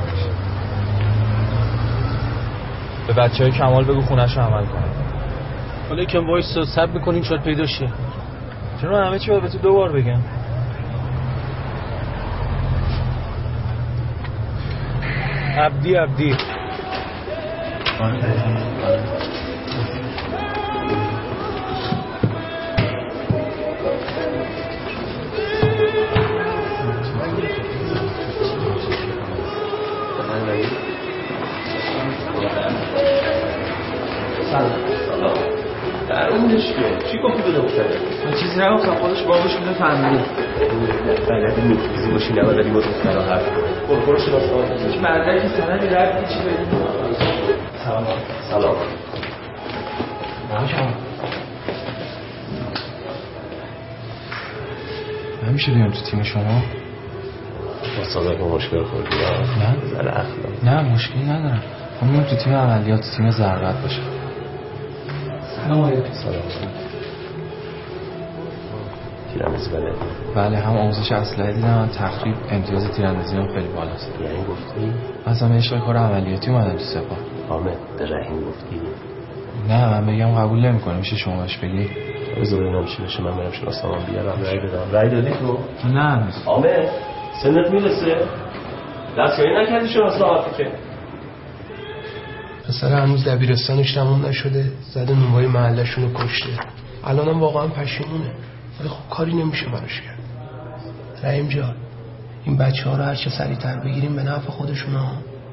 به بچهای کمال بگو خونه‌شو عمل کنه. حالا یکم وایس صبر می‌کنیم شاید پیدا شه. چرا همه چی باید به تو 2 بار بگم؟ عبدی چی گفتی بده مختلف؟ من چیزی نگفتم خودش بابش میده فهمیده. بلدی میتوزی باشی نبداری با دخترها حرف برو شناسان هیچ مردی که سنه رد چی بدیم. سلام نمیشه بیام تو تیم شما؟ با صادق مشکل خوردی نه؟ زر اخلاق نه مشکلی ندارم. من میام تو تیم عملیات تیم زرقت باشه. سلام علیکم. تیراندازی بده؟ بله، هم آموزش اسلحه دیدم، هم تخریب، امتیاز تیراندازی هم خیلی بالاست. یعنی گفتی؟ مثلا عشق کار عملیاتی اومدم تو سپاه. حامد به رحیم گفتی؟ نه من بگم قبول نمیکنه، میشه شما بهش بگی؟ بذار ببینم چی بشه، من برم شناسنامه‌ام بیارم رأی بدم. رأی دادی تو؟ نه. حامد سنت میرسه؟ دستیاری نکردی شناسنامه‌ات که؟ پسر هنوز دبیرستانش تموم نشده، زده نونوای محلشون رو کشته. الانم واقعا پشیمونه، ولی خب کاری نمیشه براش کرد. رحیم جان، این بچه ها رو هرچه سریعتر بگیریم به نفع خودشون ها.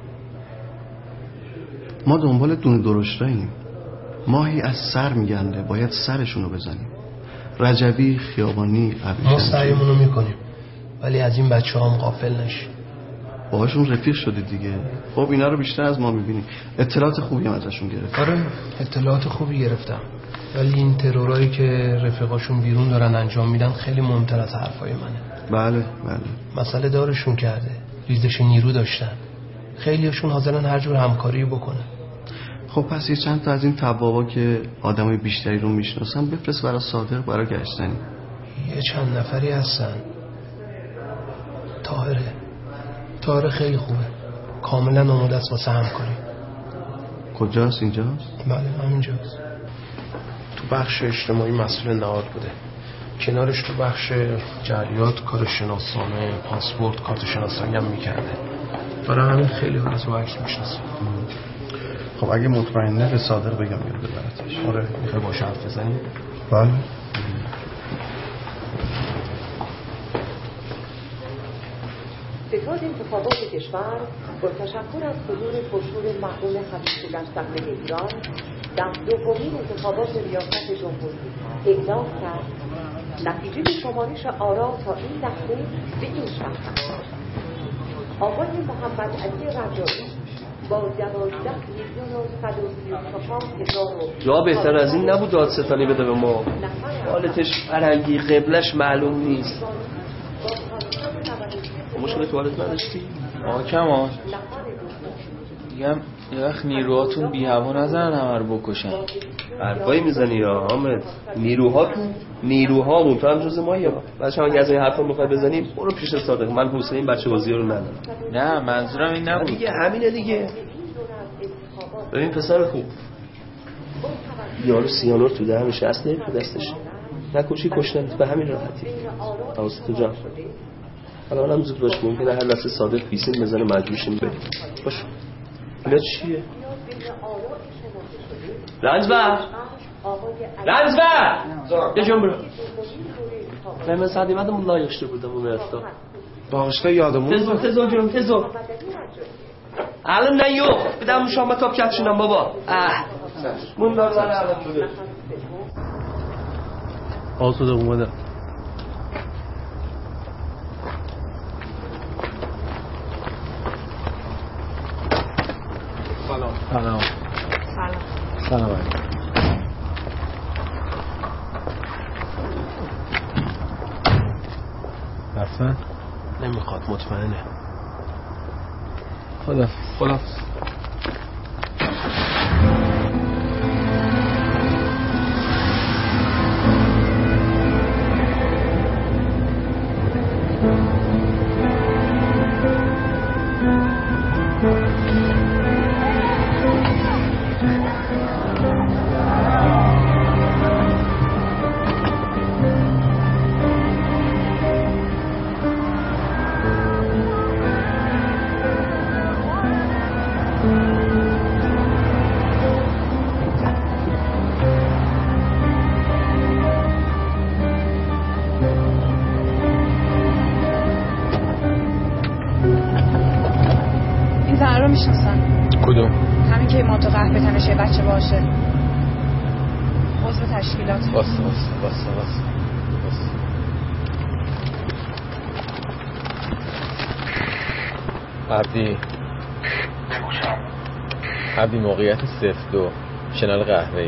ما دنبال دونه درشتاییم، ماهی از سر میگنده، باید سرشونو بزنیم. رجبی، خیابانی، ما سعیمون رو میکنیم، ولی از این بچه ها هم غافل نشیم. باهاشون رفیق شدی دیگه، خب اینا رو بیشتر از ما میبینیم. اطلاعات خوبی هم ازشون گرفت. آره اطلاعات خوبی گرفتم، ولی این ترورایی که رفیقاشون بیرون دارن انجام میدن خیلی مهمتر از حرفای منه. بله. مسئله دارشون کرده، ریزش نیرو داشتن، خیلیشون حاضرن هر جور همکاری بکنن. خب پس یه چند تا از این توابا که آدمای بیشتری رو میشناسن بفرست برای صادق برای گشتنی. یه چند نفری هستن. طاهره خیلی خوبه، کاملا آماده است واسه همکاری. کجاست؟ اینجاست؟ بله همینجاست. تو بخش اجتماعی مسئول نهاد بوده، کنارش تو بخش جریات کار شناسنامه، پاسپورت، کارت شناسایی هم میکرده. برای همین خیلی از وقت میشناسه. خب اگه مطمئنه به صادق بگم بیاد ببرتش. آره میخوای باهاش حرف بزنی؟ بله. ستاد انتخابات کشور با تشکر از حضور پرشور مقبول همیشه در صحنه ایران در دومین انتخابات ریاست جمهوری اعلام کرد نتیجه شمارش آرا تا این لحظه به این شکل است: آقای محمد علی رجایی با 12,134,000 جا بهتر از این نبود دادستانی بده به ما. حالتش فرنگی، قبلش معلوم نیست. مشکل توالت نداشتی؟ کمان دیگم یه وقت نیروهاتون بی هوا نزنن همه رو بکشن. حرفایی میزنی یا حامد؟ نیروهامون تو هم جز مایی ها. بچه هم اگه از این حرفا میخوای بزنیم برو پیش صادق. من حسین بچه بازی رو ندارم. نه منظورم این نبود دیگه، همینه دیگه. ببین پسر خوب، یارو سیانور تو دهنش هست، نمی تو دستش نکشی کشتنت به همین راحتی. حواست تو جان. حالا هم زود باش، ممکنه هر لحظه صادق پیسین بزنه مجبورشیم بریم. باش. اینا چیه؟ رنجبر یه جون برو. من سعدی مدام لایشته بودم اون افتا باقشتا یادمون تزو جون تزو الان نیو بدم شما تاپ کفشونم بابا. من دارم الان بوده آسوده اومده. سلام. رفتن؟ نمیخواد مطمئنه. خدا باشه عضو تشکیلات. عبدی موقعیت 02 شنال قهوه‌ای.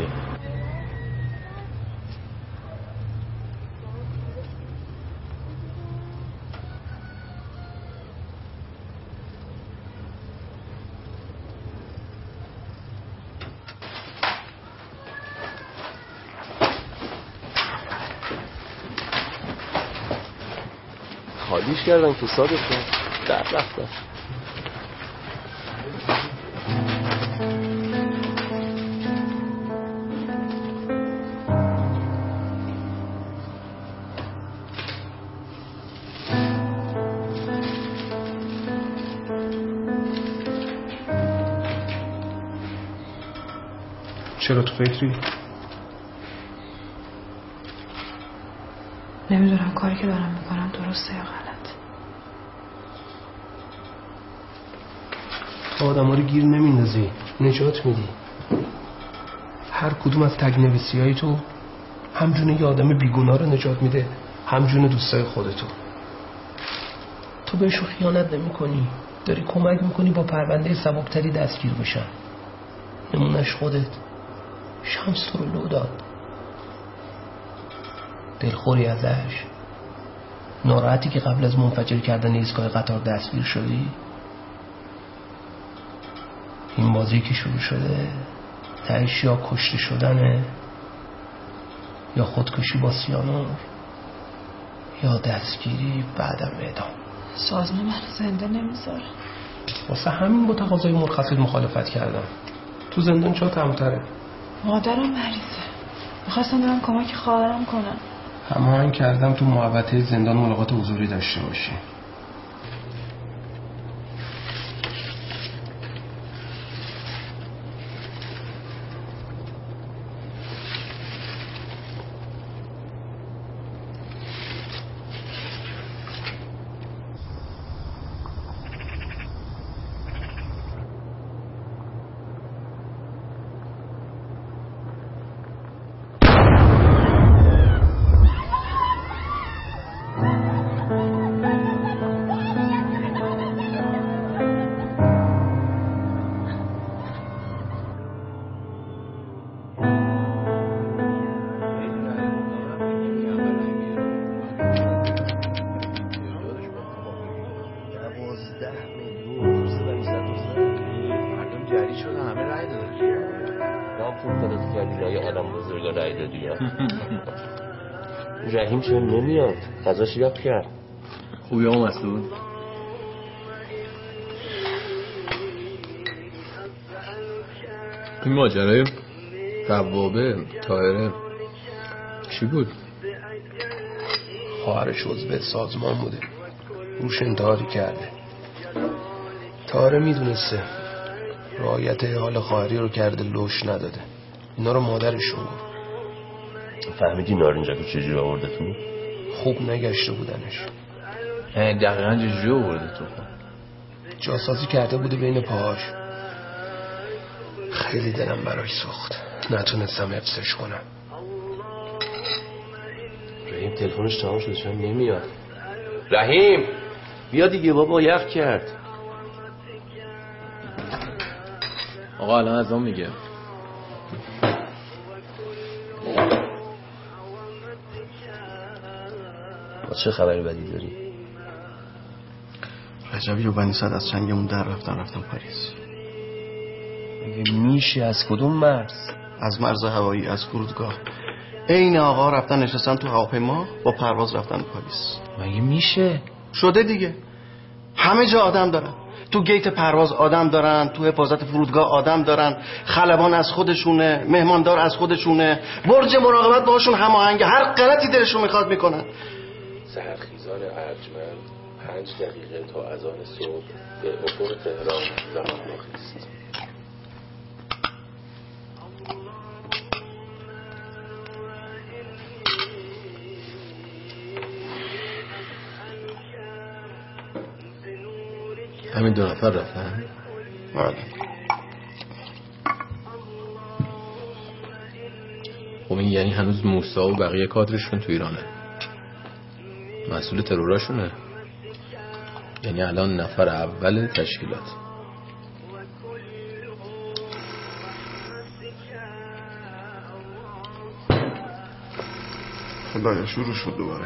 حالیش کردن که صادق کن در رفتن. چرا تو فکری؟ نمیدونم کاری که دارم میکنم درسته یا غلط. تو آدم ها رو گیر نمیندازی، نجات میدی. هر کدوم از تگ‌نویسی های تو همجونه یه آدم بیگناه رو نجات میده، همجونه دوستای خودتو. تو بهشون خیانت نمی کنی، داری کمک میکنی با پرونده سبکتری دستگیر بشن. نمونش خودت. شمس تو رو لو داد، دلخوری ازش، ناراحتی که قبل از منفجر کردن ایستگاه قطار دستگیر شدی. این بازی که شروع شده تهش یا کشته شدنه یا خودکشی با سیانور یا دستگیری بعدم اعدام. سازمان من زنده نمیذاره. واسه همین با تقاضای مرخصی مخالفت کردم. تو زندان چه تمام‌تره؟ مادرم مریضه، میخواستم برم کمک خواهرم کنم. هماهنگ کردم تو محوطه زندان ملاقات حضوری داشته باشی. رحیم چون نمیاد غذاش یاد کرد. خوبی آقا مسعود؟ این ماجرای قوابه طاهره چی بود؟ خواهرش عضو سازمان بوده، روش انتحاری کرده. طاهره میدونسته رعایت حال خواهری رو کرده، لوش نداده. اینا رو مادرشون بود. فهمیدی نارنجکو چجوری آورده تو؟ خوب نگشته بودنش. دقیقا چجوری آورده تو؟ جاسازی کرده بوده بین پاهاش. خیلی دلم براش سوخت، نتونستم حفظش کنم. رحیم تلفنش تمام شده، چون نمیاد. رحیم بیا دیگه بابا، یخ کرد. آقا الان از اون میگه. چه خبری بدی داری؟ رجبی و بنی صد از چنگمون در رفتن پاریس. میگه میشه از کدوم مرز؟ از مرز هوایی، از فرودگاه. این آقا رفتن نشستن تو هواپیما با پرواز رفتن پاریس. مگه میشه؟ شده دیگه. همه جا آدم دارن، تو گیت پرواز آدم دارن، تو حفاظت فرودگاه آدم دارن، خلبان از خودشونه، مهماندار از خودشونه، برج مراقبت باهاشون هماهنگه، هر غلطی دلشون میخواد میکنن. سحرخیزان ارجمند 5 دقیقه تا اذان صبح به افق تهران زمان نخست. همین 2 نفر رفتن؟ بله. خب این یعنی هنوز موسی و بقیه کادرشون تو ایرانه، مسئول تروراشونه. یعنی الان نفر اول تشکیلات. خدایا شروع شد دوباره.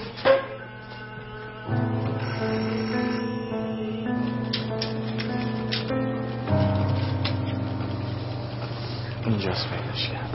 اینجاست پیداش کرد.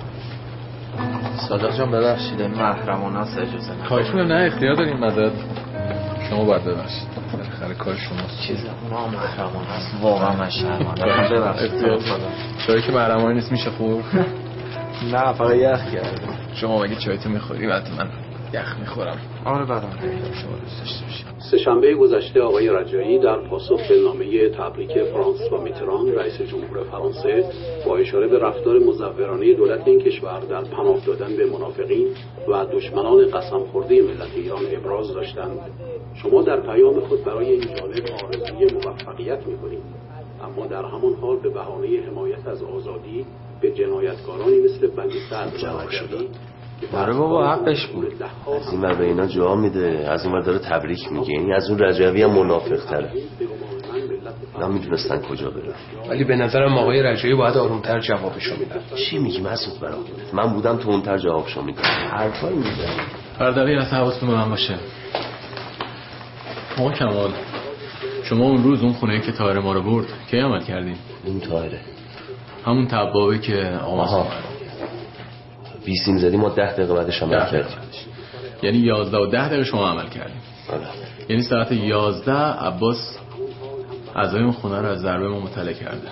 صادق جان ببخشید محرمانه است، اجازه نه. خواهش می‌کنم. نه اختیار داریم، مدد شما باید ببخشید، بالاخره کار شماست. چیز اونا محرمانه است، واقعا من شرمنده. ببخشید. چایی که محرمانه نیست میشه خورد؟ نه فقط یخ کرده. شما مگه چای تو میخوری؟ وقتی من یخ میخورم. آره بعدم شما دوست داشته باشید. سه‌شنبه گذشته آقای رجایی در پاسخ به نامه تبریک فرانس و میتران رئیس جمهور فرانسه با اشاره به رفتار مزورانه دولت این کشور در پناه دادن به منافقین و دشمنان قسم خورده ملت ایران ابراز داشتند. شما در پیام خود برای این جانب آرزوی موفقیت می‌کنید، اما در همان حال به بهانه حمایت از آزادی به جنایتکارانی مثل بنی سعد جواب شدید. آره بابا حقش بود. از این ور به اینا جواب میده، از اون ور داره تبریک میگه. یعنی از اون رجوی هم منافق تره. نمیدونستن کجا برن. ولی به نظرم آقای رجایی باید آرومتر جوابشو میدن. چی میگی مسعود برام؟ من بودم تو اونتر جوابشو میدم. حرفایی میزنی. بردقی از حواستون به من باشه. آقا کمال، شما اون روز اون خونه‌ای که طاهر ما رو برد کی عمل کردین؟ این طاهره همون تبابه که آقا ویسیم زدی، ما 10 دقیقه بعدش عمل کردیم. یعنی 11 و 10 دقیقه شما عمل کردیم. آره. یعنی ساعت 11 عباس اعضای اون خونه رو از ضربه ما مطلع کرده.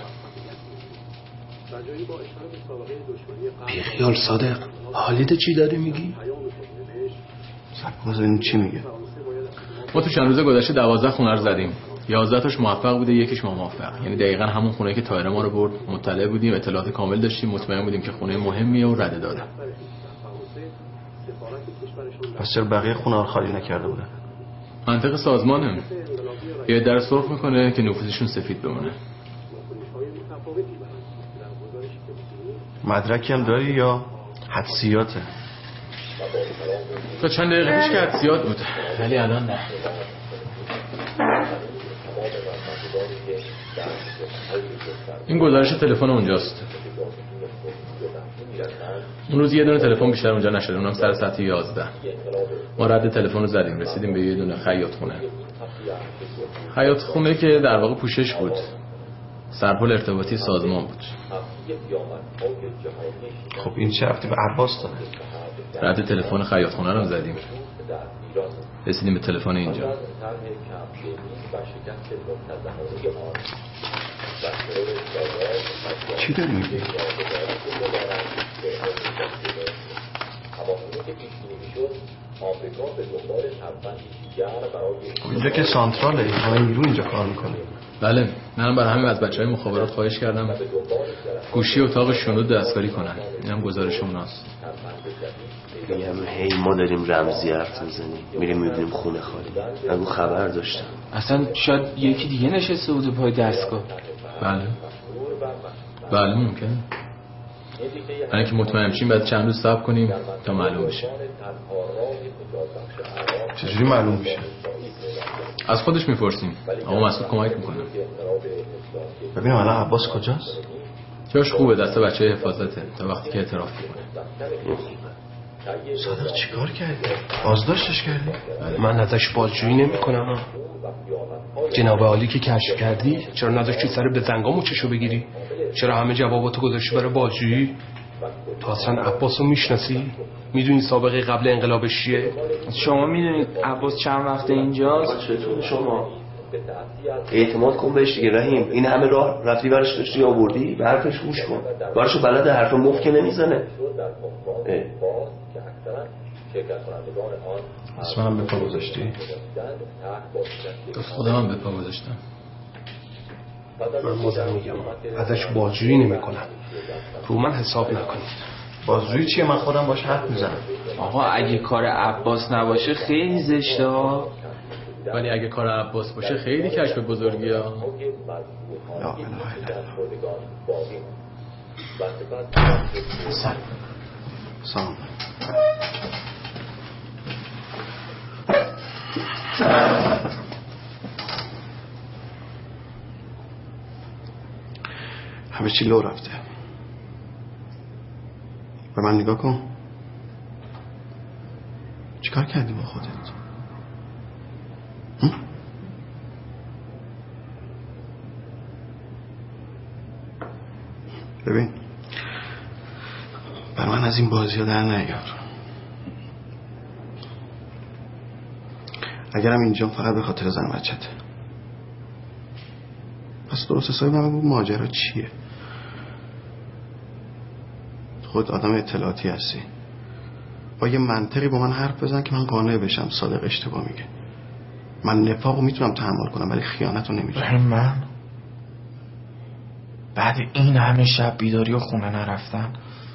بیخیال صادق، حالیت چی داری میگی؟ بذارین چی میگه؟ ما تو چند روز گذشته 12 خونه رو زدیم. 11 تاش موفق بوده، یکیش موفق. یعنی دقیقاً همون خونه‌ای که طاهر ما رو برد مطلع بودیم، اطلاعات کامل داشتیم، مطمئن بودیم که خونه مهمیه و رده داده. پس چرا بقیه خونه رو خالی نکرده بودن؟ منطق سازمانه. یه در سرخ میکنه که نفوذشون سفید بمونه. مدرکی هم داری یا حدسیاته؟ تا چند دقیقه پیش که حدسیات بود، ولی الان نه. این گزارش تلفن اونجاست. اون روز یه دونه تلفن بیشتر اونجا نشده، اونم سر ساعت 11. ما رد تلفن رو زدیم، رسیدیم به یه دونه خیاط خونه. خیاط خونه که در واقع پوشش بود، سرپل ارتباطی سازمان بود. خب این چه رفتی به عباس داره؟ رد تلفن خیاط خونه رو زدیم، رسیدیم به تلفن اینجا. چی داری میگی؟ اینجا که سانتراله، همه نیرو اینجا کار میکنه. بله، منم برای همین از بچهای مخابرات خواهش کردم گوشی اتاق شنود دستکاری کنن. اینم گزارش اوناست. میگم هی ما داریم رمزی حرف میزنیم، میریم میبینیم خونه خالی. نگو خبر داشتم. اصلا شاید یکی دیگه نشسته بوده پای دستگاه. بله ممکنه. یعنی که مطمئن شیم بعد چند روز صبر کنیم تا معلوم بشه. چجوری معلوم میشه؟ از خودش میپرسیم. آقا مسعود کمک میکنه. ببینم الان عباس کجاست؟ جاش خوبه، دست بچه حفاظته تا وقتی که اعتراف میکنه. صادق چیکار کردی؟ بازداشتش کردی؟ من ازش بازجویی نمیکنم. جناب عالی که کشف کردی چرا نذاشتی سر به زنگا موچشو بگیری؟ چرا همه جواباتو گذاشتی برای بازجویی؟ تو اصلا عباسو میشناسی؟ میدونی سابقه قبل انقلابش چیه؟ شما میدونید عباس چند وقت اینجاست؟ چطور شما اعتماد کن بهش دیگه رحیم. این همه راه رفتی برش داشتی آوردی، به حرفش گوش کن. بارشو بلده، حرف مفت که نمیزنه. اسم هم به پا گذاشتی؟ خودم هم به پا گذاشتم. من مادر میگم ازش بازجویی نمیکنم، رو من حساب نکنید. بازجویی چیه؟ من خودم باش حرف میزنم. آقا اگه کار عباس نباشه خیلی زشته ها. ولی اگه کار عباس باشه خیلی کشف بزرگی ها. سلام. همه چی لو رفته. به من نگاه کن. چیکار کردی با خودت؟ ببین بر من از این بازی ها در نیار. اگرم اینجا فقط به خاطر زن بچته. پس درست حسابی من بگو ماجرا چیه؟ خود آدم اطلاعاتی هستی، با یه منطقی با من حرف بزن که من قانع بشم صادق اشتباه میگه. من نفاقو میتونم تحمل کنم ولی خیانتو نمیتونم. من بعد این همه شب بیداری و خونه نرفتم،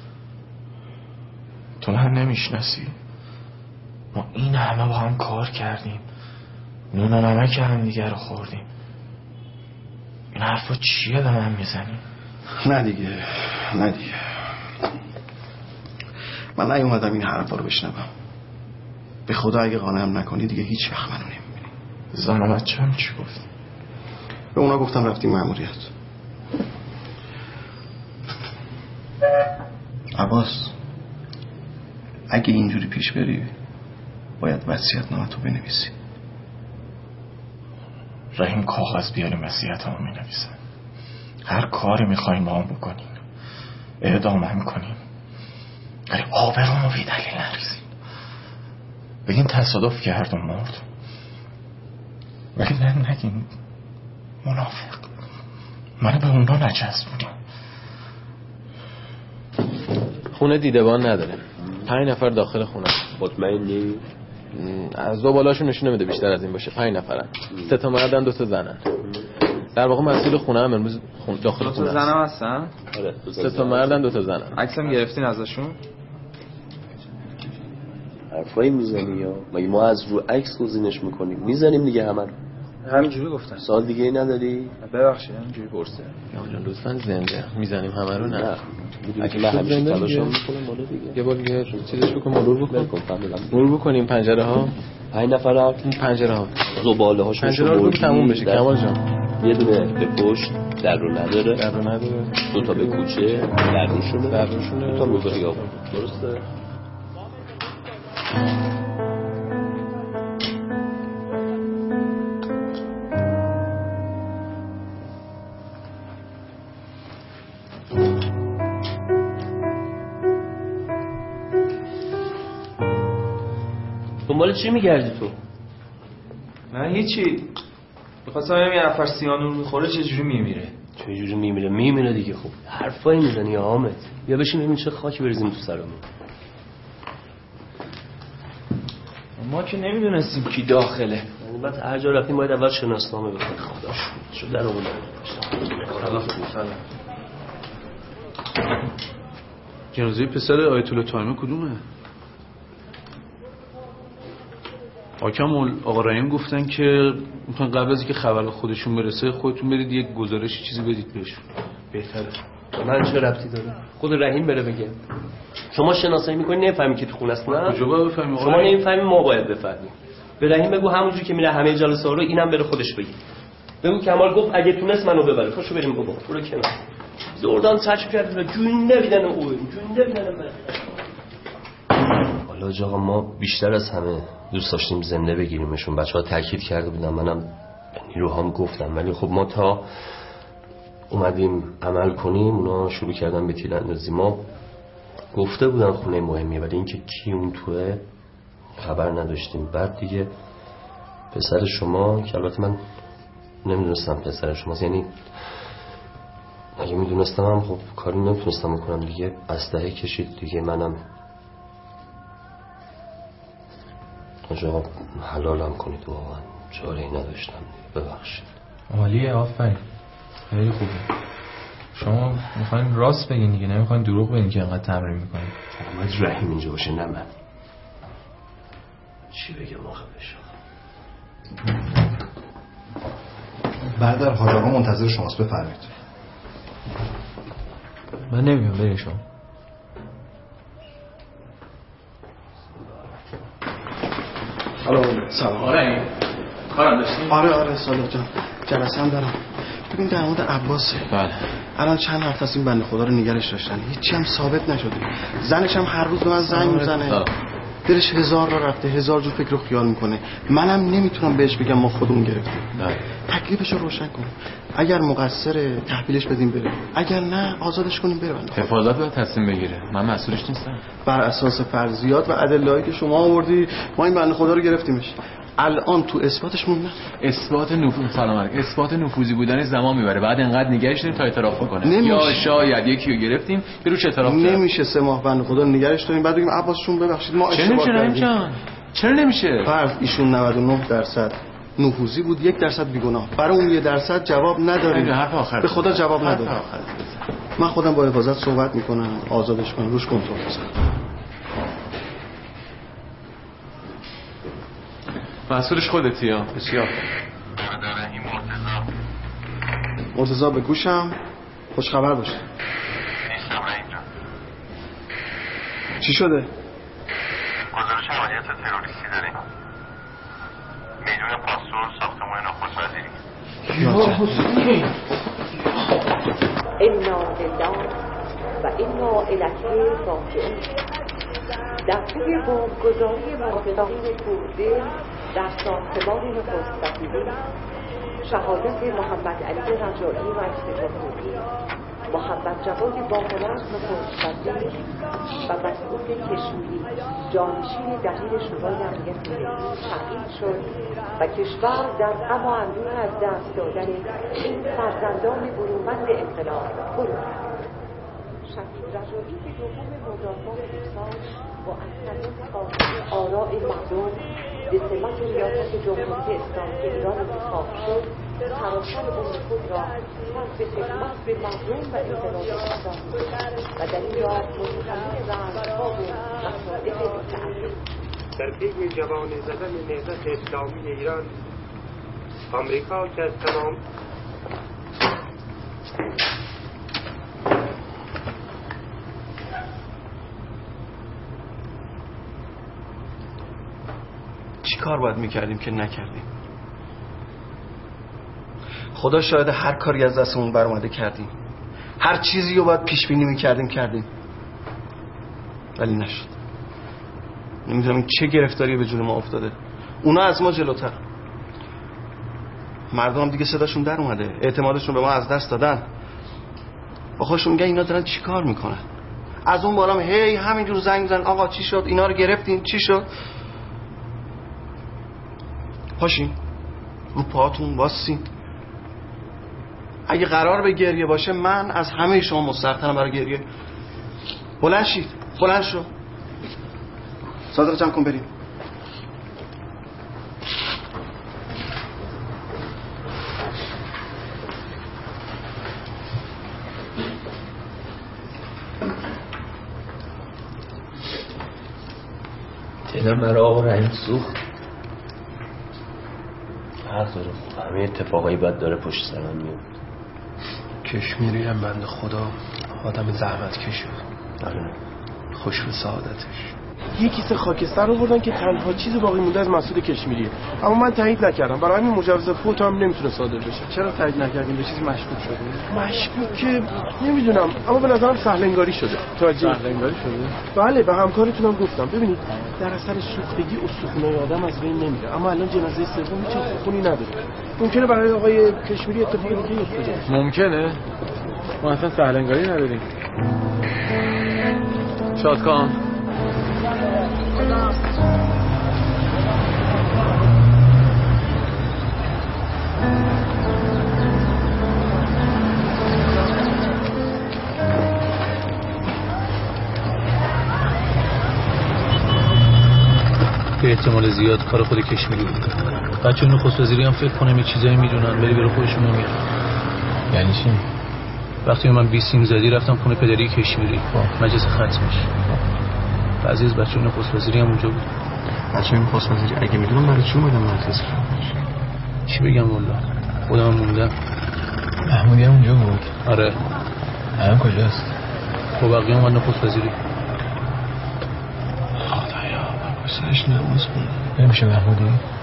تو من نمیشناسی؟ ما این همه با هم کار کردیم، نون و نمک هم دیگر رو خوردیم. این حرفا چیه به من میزنی؟ نه دیگه من نیومدم این حرفا رو بشنوم. به خدا اگه قانعم نکنی دیگه هیچ وقت منو نمیبینی. زن بچه هم چی گفت؟ به اونا گفتم رفتیم مأموریت. عباس اگه اینجوری پیش بری باید وصیت‌نامه تو بنویسی. رحیم کاغذ بیاریم وصیت‌نامه می‌نویسن. هر کاری می‌خوایم با هم بکنیم، اعدامم کنیم، ولی آبرومو بی دلیل نریزیم. بگین تصادف کرد و مرد، ولی نگین منافق. منو به اونا نچسبونیم. خونه دیدبان نداره، 5 نفر داخل خونه. مطمئنی؟ از دو بالاشون نشون نمیده بیشتر از این باشه. 5 نفرن، 3 تا مردن 2 تا زنن. در واقع مسئول خونه هم امروز داخل خونه 2 تا زن هم هستن؟ آره 3 تا مردن 2 تا زنن. عکسم گرفتین ازشون؟ حرفایی میزنی یا مگه ما از رو عکس گزینش میکنیم؟ میزنیم دیگه همه رو. همینجوری گفتن. سوال دیگه ای نداری؟ ببخشید همینجوری پرسه. یا جان لطفاً زنده میزنیم همه رو. نه اگه من همیشه تلاشم میکنم بالا دیگه. یه بار دیگه چیزش بکن، مرور بکنیم پنجره ها. 5 نفر این پنجره ها زباله هاشون پنجره رو تموم بشه. کمال جان یه دونه به پشت در رو نداره، 2 تا به کوچه در روشونه، 2 تا رو به خیابون. درسته؟ دنبال چی میگردی تو؟ نه هیچی، بخواستم ببینم یه نفر سیانور میخوره چجوری میمیره. چجوری میمیره دیگه. خب حرفایی میزنی یا حامد؟ بیا بشین ببین چه خاکی بریزیم تو سرمون. ما که نمیدونستیم کی داخله. بعد هر جا رفتیم باید اول شناسنامه بکنیم. خدا شد در اون جنازه پسر آیت الله طائمی کدومه؟ حاکم آقا رحیم گفتن که میتونن قبل از اینکه خبر خودشون برسه خودتون برید یک گزارش چیزی بدید بهشون. بهتره. من چه ربطی داره؟ خود رحیم بره بگه. شما شناسایی میکنی نفهمی که تو خونه است نه؟ کجا باید بفهمی؟ شما نمیفهمی ما باید بفهمیم. به رحیم بگو همونجوری که میره همه جلسه رو اینم بره خودش بگه. بگو کمال گفت اگه تونست منو ببره. پاشو بریم بابا. برو کنار. زوردان چشم کرد جون نمیدن من. حالا آقا ما بیشتر از همه دوست داشتیم زنده بگیریمشون. بچه‌ها تاکید کرده بودن، منم نیروهام گفتم، ولی خب ما تا اومدیم عمل کنیم اونا شروع کردن به تیراندازی. ما گفته بودن خونه مهمیه ولی اینکه کی اون توه خبر نداشتیم. بعد دیگه پسر شما که البته من نمیدونستم پسر شماست، یعنی اگه میدونستم هم خب کاری نمیتونستم بکنم دیگه. اسلحه کشید دیگه. منم آقا حلالم کنید واقعا چاره ای نداشتم. ببخشید. عالیه، آفرین، خیلی خوبه. شما میخواین راست بگین دیگه، نمیخواین دروغ بگین که انقدر تمرین میکنید. محمد رحیم اینجا باشه نه من. چی بگم آخه بشم؟ برادر حاج آقا منتظر شماست، بفرمایید. من نمیام، برید شما. سلام. آره کارم داشتیم؟ آره صالح جان جلسه هم دارم. ببین در مورد عباسه. بله. الان چند هفته است این بنده خدا رو نگرش داشتن، هیچی هم ثابت نشده. زنش هم هر روز به من زنگ میزنه، دلش 1000 را رفته، 1000 جور فکر رو خیال میکنه. منم نمیتونم بهش بگم ما خودمون گرفتیم. تکلیفش رو روشن کنیم. اگر مقصر تحویلش بدیم بره، اگر نه آزادش کنیم بره. حفاظت باید تصمیم بگیره، من مسئولش نیستم. بر اساس فرضیات و ادله‌ای که شما آوردی ما این بنده خدا رو گرفتیمش. الان تو اثباتش موندن. اثبات نفوذی بودن زمان میبره. بعد انقدر نگهش داریم تا اعتراف بکنه. یا شاید یکی رو گرفتیم که روش اعتراف کرد. نمیشه 3 ماه بنده خدا نگهش داریم بعد بگیم عباسشون ببخشید ما اشتباه کردیم. چرا نمیشه؟ فرض ایشون 99% نفوذی بود 1% بیگناه. برای اون 1% جواب نداریم. به خدا جواب نداریم. من خودم با حفاظت صحبت میکنم آزادش کنم روش کنترل بزنم. مسئولش خودتی ها. بسیار مرتضی به گوشم خوش خبر باشه. چی شده؟ گزارش عملیات تروریستی داریم. میدون پاسور ساختمان نخست وزیری. انا لله و انا الیه راجعون. در طی بمبگذاری منافقین کورده در ساختمان نخست وزیری شهادت محمد علی رجایی رئیس جمهوری، محمد جواد باقرات نخست وزیر و مسئول کشوری جانشین دبیر شورای امنیت ملی تعیین شد و کشور در غم و اندوه از دست دادن این فرزندان برومند انقلاب فرو رفت. شهید رجایی به دوم مرداد ماه امسال با اکثریت قانونی آراء مردم به سمت ریاست جمهوری اسلامی ایران انتخاب شد، سراسر عمر خود را صرف خدمت به مردم و انقلاب اسلامی و در این راه متحمل رنج‌ها و مصائب متعدد. در پی جوانه زدن نهضت اسلامی ایران آمریکا که از تمام چی کار باید میکردیم که نکردیم؟ خدا شاید هر کاری از دستمون برآمده کردیم، هر چیزی رو باید پیش بینی میکردیم ولی نشد. نمیدونم چه گرفتاری به جون ما افتاده. اونا از ما جلوتر. مردم هم دیگه صداشون در اومده، اعتمادشون به ما از دست دادن. با خودشون میگن اینا دارن چی کار میکنن. از اون بالا هی همینجور زنگ میزنن آقا چی شد؟ اینا رو گرفتین چی شد؟ پاشین رو پاهاتون واسین. اگه قرار به گریه باشه من از همه شما مستحق‌ترم برای گریه. بلند شید، بلند شو. صادق جمع کن بریم. دلم برای آقا رحیم سوخت. حق داره، همه اتفاقایی بد داره پشت سرم میاد. کشمیری هم بنده خدا آدم زحمت کش بود. خوش به سعادتش. یه کیسه خاکستر رو بردن که تنها چیز باقی مونده از مسعود کشمیریه، اما من تایید نکردم، برای همین مجوز فوت هم نمیتونه صادر بشه. چرا تایید نکردیم؟ به چیزی مشکوک شده؟ مشکوک نمیدونم، اما به نظرم سهلنگاری شده. سهلنگاری شده؟ بله، به همکارتونم گفتم. ببینید در اثر سوختگی استخوان‌های آدم از بین نمیره، اما الان جنازه سوم هیچ استخونی نداره. ممکنه برای آقای کشمیری اتفاقی دیگه افتاده. ممکنه؟ ما اصلا سهلنگاری نداریم. شادکام به احتمال زیاد کار خود کشمیری بود. بچه نخست وزیری هم فکر کنم یه چیزایی میدونن ولی برای خودشون نمیارن. یعنی چی؟ وقتی من 20 سیم زدی رفتم خونه پدری کشمیری مجلس ختمش. بعضی از بچه‌ها نخست وزیری هم اونجا بود. بچه‌ها نخست وزیری اگه میدونم برای چی اومدن مجلس ختمش؟ چی بگم والله خودم موندم. محمودی هم اونجا بود. آره. الان کجاست؟ با بقیه اومد نخست وزیری. خدایا باباسش نماز خونه. نمیشه محمودی؟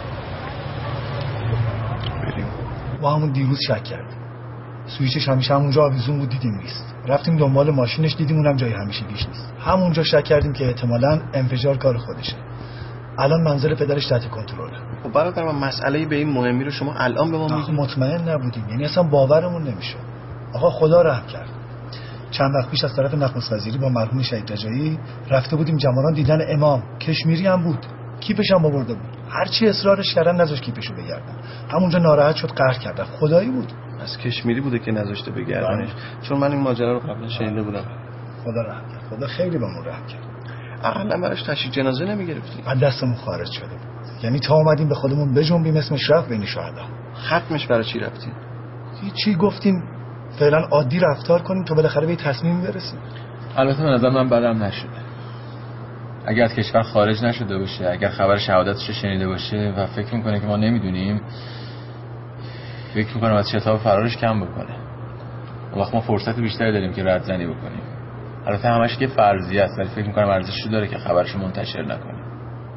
بریم. ما همون دیروز شک کردیم. سویچش همیشه همونجا آویزون بود، دیدیم نیست. رفتیم دنبال ماشینش دیدیم اونم جای همیشگیش نیست. همونجا شک کردیم که احتمالاً انفجار کار خودشه. الان منزل پدرش تحت کنترله. خب برادر من مسئله به این مهمی رو شما الان به ما میگید؟ مطمئن نبودیم، یعنی اصلا باورمون نمیشد. آقا خدا رحم کرد. چند وقت پیش از طرف نخست وزیری با مرحوم شهید رجایی رفته بودیم جمالان دیدن امام، کشمیری هم بود، کیپش هم آورده بود. هرچی اصرارش کردن نذاشت کیپشو بگردن. همونجا ناراحت شد قهر کرد. خدایی بود. از کشمیری بوده که نذاشته بگردنش. چون من این ماجرا رو قبلا شنیده بودم. خدا رحم کرد. خدا خیلی بهمون رحم کرد. اقلا براش تشییع جنازه نمیگرفتیم. از دستمون خارج شده بود. یعنی تا اومدیم به خودمون بجنبیم اسمش رفت بین شهدا. ختمش برای چی رفتیم؟ چی گفتیم فعلا عادی رفتار کنیم تا بالاخره به تصمیم برسیم. البته به نظر من بدم نشده. اگر از کشور خارج نشده باشه، اگر خبر شهادتش رو شنیده باشه و فکر میکنه که ما نمیدونیم، فکر میکنم از شتاب فرارش کم بکنه. اون وقت ما فرصت بیشتری داریم که ردزنی بکنیم. البته همش که فرضیه است، ولی فکر میکنم ارزشی داره که خبرش منتشر نکنیم.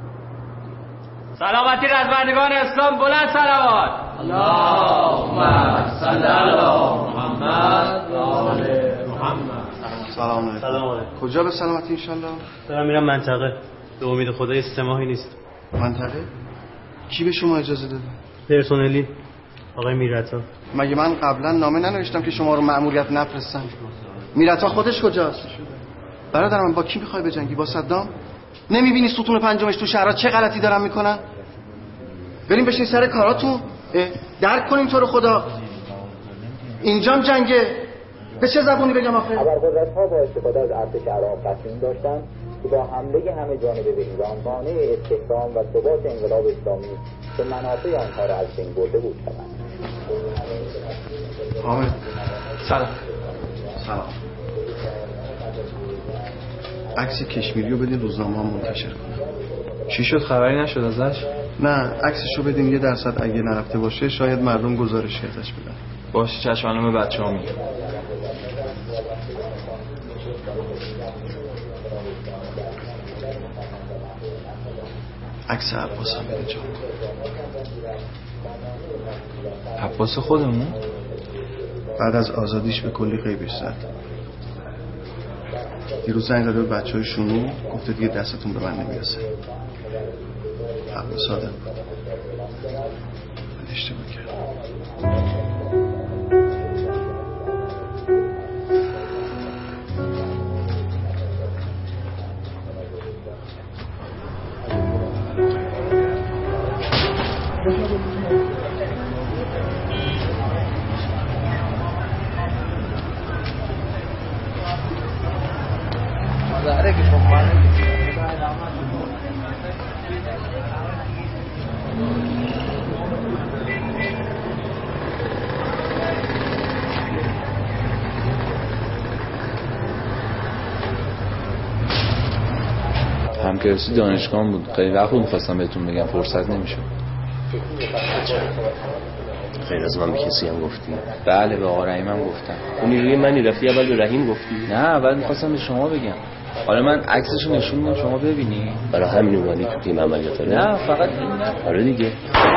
سلامتی رزمندگان اسلام، بلند صلوات. اللهم صل علی محمد و آل محمد. سلام علیکم. کجا به سلامتی انشالله؟ دارم میرم منطقه. به امید خدا 3 ماهی نیست. منطقه؟ کی به شما اجازه داده؟ پرسنلی آقای میرعطا. مگه من قبلا نامه ننوشتم که شما رو مأموریت نفرستم؟ میرعطا خودش کجاست؟ برادر من با کی میخوای بجنگی؟ با صدام؟ نمیبینی ستون پنجمش تو شهرها چه غلطی دارن میکنن؟ بریم بشین سر کاراتون. درک کنیم تو رو خدا. اینجام جنگه. به چه زبونی بگم آخه؟ ابرقدرت‌ها با استفاده از ارتش عراق تصمیم داشتند که با حمله همه جانبه به ایران مانع استحکام و ثبات انقلاب اسلامی به منافع آنها را از بین برده بود شوند. حامد سلام. عکس کشمیری رو بدین روزنامه ها منتشر کنن. چی شد؟ خبری نشد ازش؟ نه، عکسش رو بدین 1% اگه نرفته باشه شاید مردم گزارشی ازش بدن. باشه چشم، الان به بچه‌ها میگم. عکس عباس هم بده جان. عباس خودمون؟ بعد از آزادیش به کلی غیبش زد. دیروز زنگ زده به بچه‌های شونو گفته دیگه دستتون به من نمیرسه. عباس آدم بود. من اشتباه کردم. همکرسی دانشگاه بود. خیلی وقت بود می‌خواستم بهتون بگم، فرصت نمیشه. غیر از من به کسی هم گفتی؟ بله، به آقا رحیم هم گفتم. اون نیروی منی رفتی اول به رحیم گفتی؟ نه، اول می‌خواستم به شما بگم. حالا من عکسشو نشون میدم شما ببینی. برای همین اومدی تو تیم عملیات؟ نه فقط این. آره دیگه.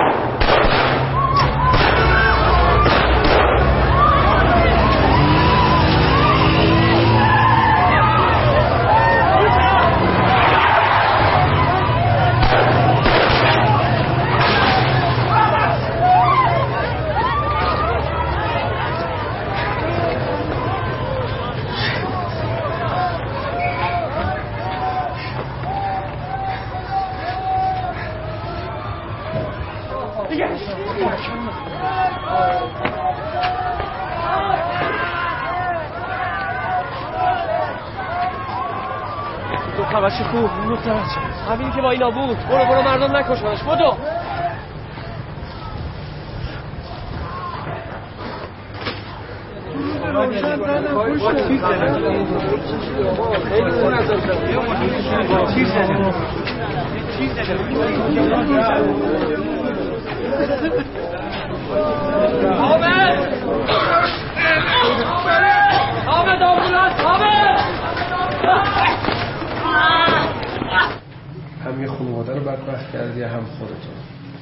خبرش خوب همینی که با اینا بود. برو مردم نکشنش. بدو. آمد آمبولانس. هم یه خانواده رو بدبخت کردی هم خودتون.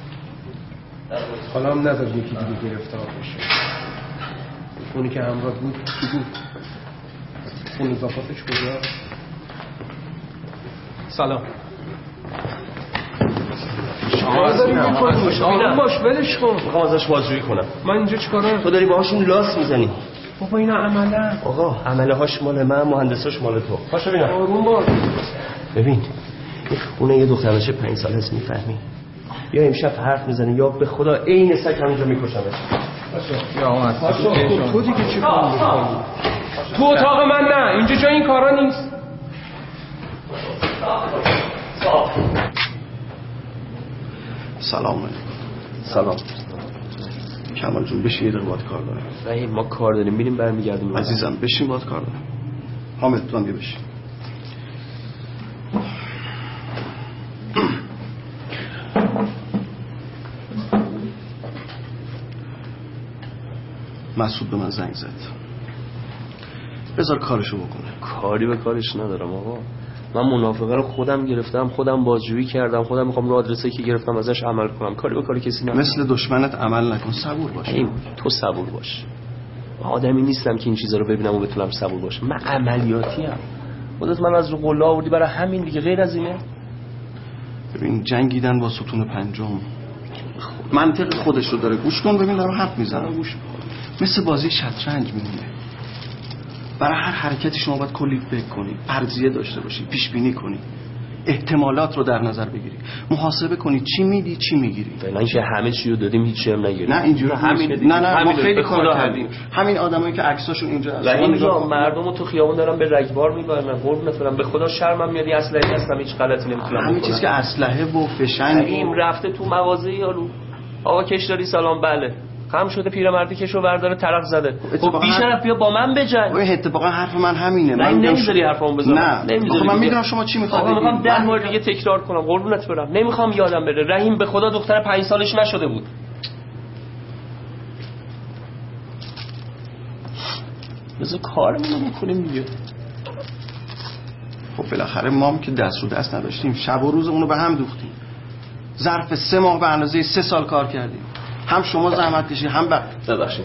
حالا هم نذار یکی دیگه گرفتار بشه. اونی که همراه بود کی بود؟ اون اضافاتش کجا؟ سلام. آروم باش ولش کن. میخوام ازش بازجویی کنم. من اینجا چیکارم؟ تو داری باهاشون لاس میزنی. بابا اینا عمله. آقا عمله هاش مال من، مهندساش مال تو. پاشو ببینم. آروم باش. ببین اون یه دختر بچه 5 ساله است، میفهمی؟ یا امشب حرف میزنه یا به خدا عین سگ همینجا میکشمش. یا آقا تو دیگه چی کار میکنی؟ تو اتاق من نه، اینجا جای این کارا نیست. سلام علیکم. سلام. کمال جون بشین یه دقیقه باهات کار دارم. رحیم ما کار داریم میریم برمیگردیم. عزیزم بشین باهات کار دارم. حامد تو هم بیا بشین. مسعود به من زنگ زد. بذار کارشو بکنه. کاری به کارش ندارم آقا. من منافقه رو خودم گرفتم، خودم بازجویی کردم، خودم میخوام رو آدرسی که گرفتم ازش عمل کنم. کاری به کار کسی ندارم. مثل دشمنت عمل نکن، صبور باش. تو صبور باش. آدمی نیستم که این چیزا رو ببینم و بتونم صبور باشم. من عملیاتی ام. خودت من از رو قله آوردی برای همین دیگه، غیر از اینه. ببین جنگیدن با ستون پنجم منطق خودش رو داره. گوش کن ببین دارم حرف میزنم. گوش کن. مثل بازی شطرنج میمونه. برای هر حرکتی شما باید کلی فکر کنی، فرضیه داشته باشی، پیش بینی کنی، احتمالات رو در نظر بگیری، محاسبه کنی چی میدی چی میگیری. فعلا که همه چی رو دادیم هیچ چی هم نگیریم. نه اینجوری همین نه ما خیلی کار کردیم. همین آدمایی که عکساشون اینجا هست اینجا مردمو تو خیابون دارن به رگبار میبرن. قربونت برم به خدا شرمم میاد. اسلحه هستم هیچ غلطی نمیتونم. همین چیز که اسلحه و فشنگ این رفته تو مغازه یارو. آقا کشداری سلام بله. خم شده پیرمردی کشو برداره طرف زده. خب بیشرف بیا با من بجنگ. اوه اتفاقا حرف من همینه. من نمیذاری حرفمو بزنم. نه من میدونم شما چی میخواد. آقا میخوام 10 بار دیگه تکرار کنم. قربونت برم. نمیخوام یادم بره. رحیم به خدا دختر 5 سالش نشده بود. بذار کارمون بکنیم دیگه. خب بالاخره ما هم که دست رو دست نداشتیم. شب و روزمون رو به هم دوختیم. ظرف 3 ماه به اندازه 3 سال کار کردیم. هم شما زحمت کشید هم ببخشید.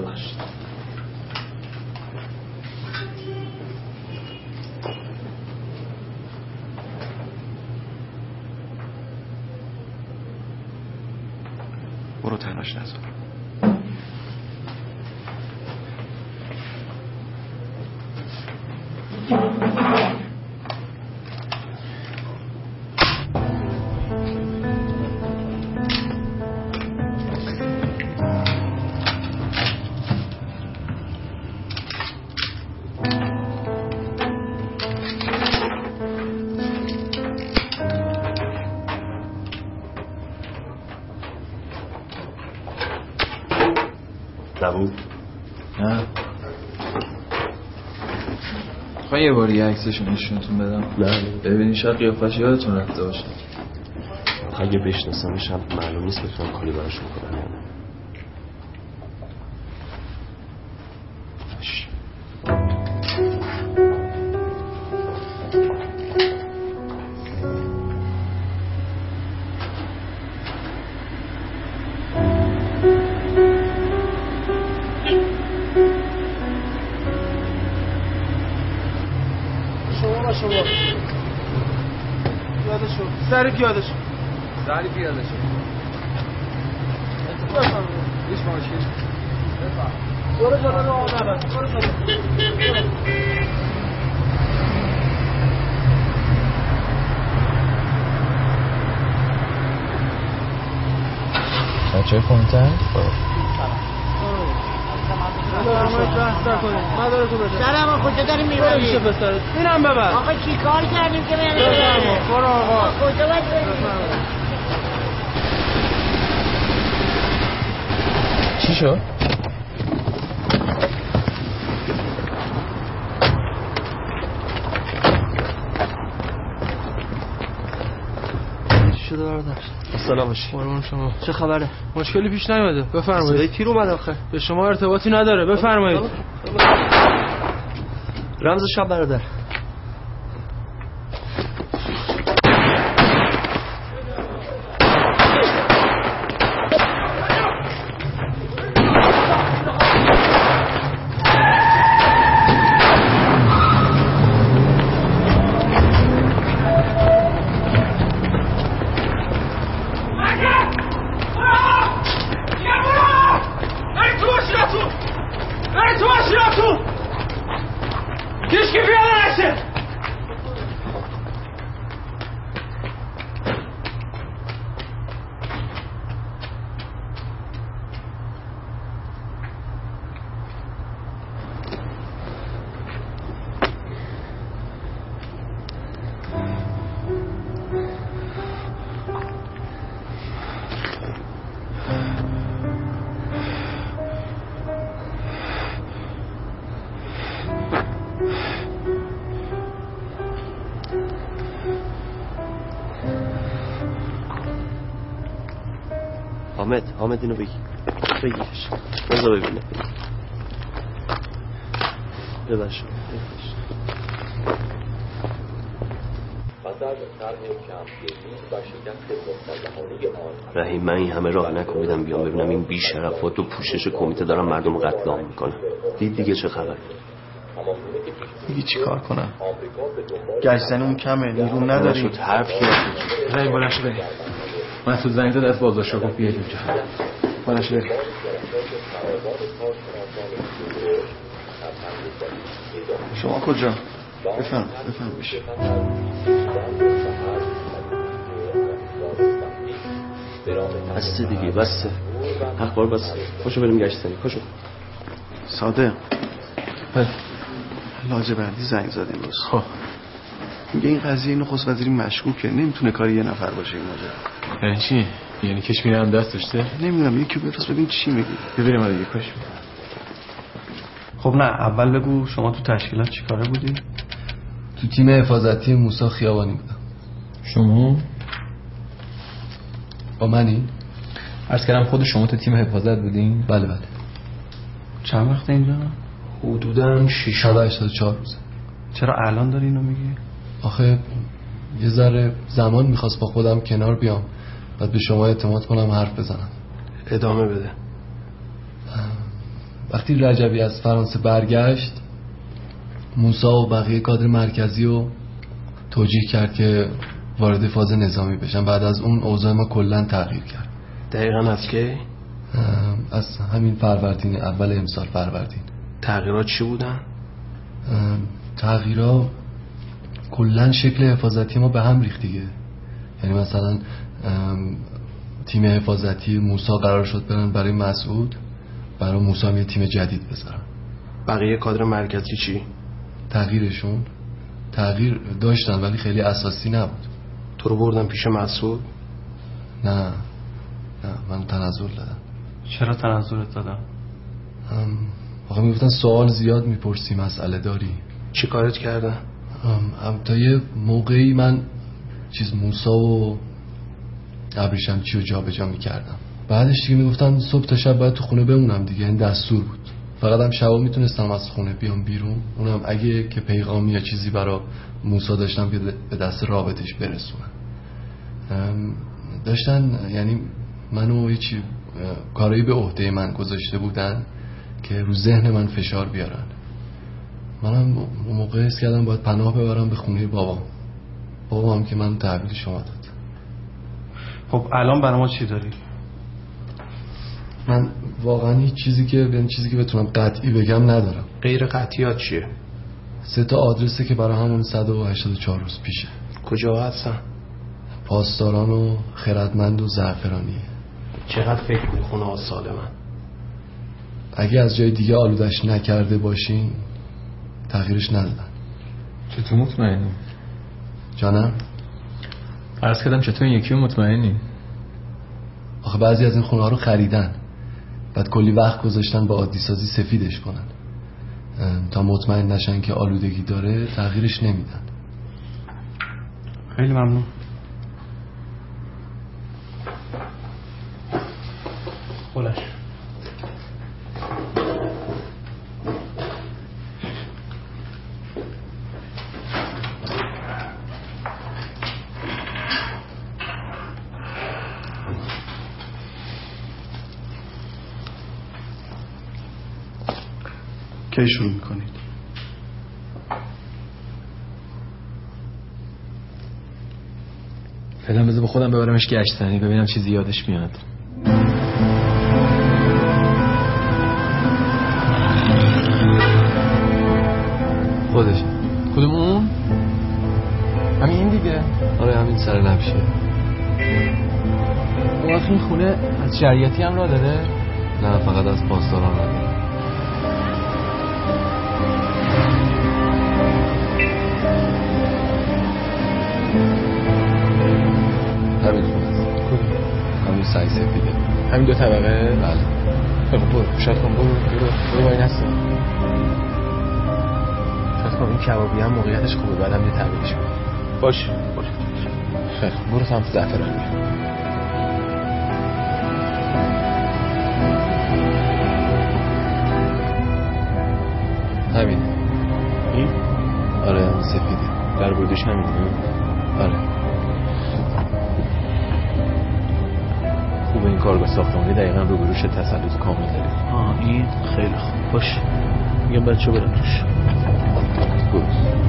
برو تلاش نذار. نه خواهی یه باری عکسشو نشونتون بدم؟ نه ببینی شاید قیافش یادتون رفته باشه. اگه بشناسمش هم معلوم نیست بتونم کاری براش بکنم. سری پیاده شو. هیچ ماشین. برو جلو رو آمد. برو جلو. بچه خونتن؟ سلام کجا داری میبری؟ اینم ببر. آقا چی کار کردیم که منو ببره؟ برو آقا. کجا باید بریم؟ چی شد؟ چی شده برادر؟ سلام باشی. قربون شما. چه خبره؟ مشکلی پیش نیومده. بفرمایید. صدای تیر اومد آخه. به شما ارتباطی نداره. بفرمایید. رمز شب برادر. حامد اینو بگیرش بذار ببینه. ببخشید رحیم، من این همه راه نکوبیدم بیام ببینم این بی شرفا تو پوشش کمیته دارن مردم رو قتل عام میکنن. دید دیگه چه خبر؟ دیگه چی کار کنم؟ گشتنمون کمه، نیرو نداریم. حرف کی؟ رحیم بلنش بریم. مسعود زنگ زد از بازداشت گفت بیاید اینجا. بلنش بریم. شما کجا؟ بفهم بشه. بسته دیگه، بسته. اخبار بسته. پاشو بریم گشتنی، پاشو. صادق. لاجوردی زنگ زد امروز. خب. میگه این قضیه نخست وزیری مشکوکه، نمیتونه کاری یه نفر باشه این ماجرا. یعنی چی؟ یعنی کشمیر هم دست داشته؟ نمیدونم، یکی بفرست ببین چی میگه. ببینیم دیگه کاش. خب نه، اول بگو شما تو تشکیلات چیکاره بودی؟ تو تیم حفاظتی موسی خیابانی بودم. شما؟ با منی؟ عرض کردم خود شما تو تیم حفاظت بودین؟ بله. چند وقت اینجا؟ حدوداً 684 روزه. چرا الان داری اینو میگی؟ آخه یه ذره زمان میخواست با خودم کنار بیام، بعد به شما اعتماد کنم حرف بزنم. ادامه بده. وقتی رجبی از فرانسه برگشت، موسی و بقیه کادر مرکزی رو توجیه کرد که وارد فاز نظامی بشن. بعد از اون اوضاع ما کلا تغییر کرد. دقیقاً از کی؟ از همین فروردین، اول امسال فروردین. تغییرات چی بودن؟ تغییرات کلا شکل حفاظتی ما به هم ریخت دیگه. یعنی مثلا تیم حفاظتی موسی قرار شد برن برای مسعود، برای موسی هم یه تیم جدید بذارن. بقیه کادر مرکزی چی؟ تغییرشون تغییر داشتن ولی خیلی اساسی نبود. تو رو بردن پیش مسعود؟ نه من تنزل دادم. چرا تنزلت دادم؟ آقا میگفتن سوال زیاد میپرسی، مسئله داری. چی کارت کردن؟ تا یه موقعی من موسی و ابریشمچی رو جا به جا میکردم. بعدش دیگه میگفتن صبح تا شب باید تو خونه بمونم دیگه، این دستور بود. فقط هم شبا میتونستم از خونه بیام بیرون، اونم اگه که پیغامی یا چیزی برای موسی داشتم که به دست رابطش برسونم. داشتن یعنی منو یه چی کارایی به عهده من گذاشته بودن که رو ذهن من فشار بیارن. منم اون موقع حس کردم باید پناه ببرم به خونه بابام که من تحویل شما داد. خب الان برای ما چی داری؟ من واقعا هیچ چیزی که بتونم قطعی بگم ندارم. غیر قطعیات چیه؟ 3 آدرسه که برای همون 184 روز پیشه. کجا هستن؟ پاسداران و خردمند و زعفرانی. چقدر فکر کنی خونه ها سالمن؟ اگه از جای دیگه آلودش نکرده باشین تغییرش ندادن. چطور مطمئنی؟ جانم؟ عرض کردم چطور این یکی مطمئنی؟ آخه بعضی از این خونه ها رو خریدن، بعد کلی وقت گذاشتن با عادی سازی سفیدش کنن تا مطمئن نشن که آلودگی داره تغییرش نمیدن. خیلی ممنون. خلاص کی شروع میکنید؟ فعلا بذار به خودم ببرمش گشتنی ببینم چیزی یادش میاد. خودش کدوم اون؟ همین این دیگه؟ آره همین سر نبشه. اون وقت این خونه از شریعتی هم را داره؟ نه فقط از پاسداران را داره. همین خونه همین سعی سفیده. همین 2 طبقه؟ بله. خب برو شاید کن برو باید هستم. شاید کن این کبابی هم موقعیتش خوبه بعدم یه تغییرش کنم. باشه خیلی برو سمت زعفرانی. همین. این؟ آره سفیده. در بردش همینه؟ آره. خوبه این کارگاه ساختمانی دقیقاً روبروش تسلط کامل داره. این خیلی خوب. باش میگم بچه برم توش. خوب.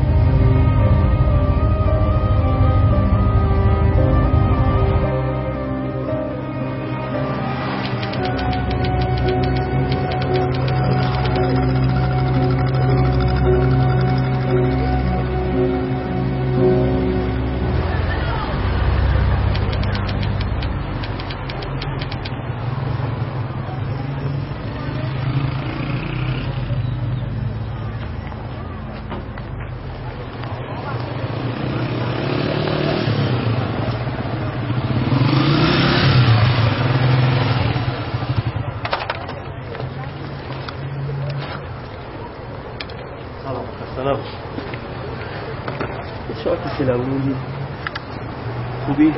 خوبی؟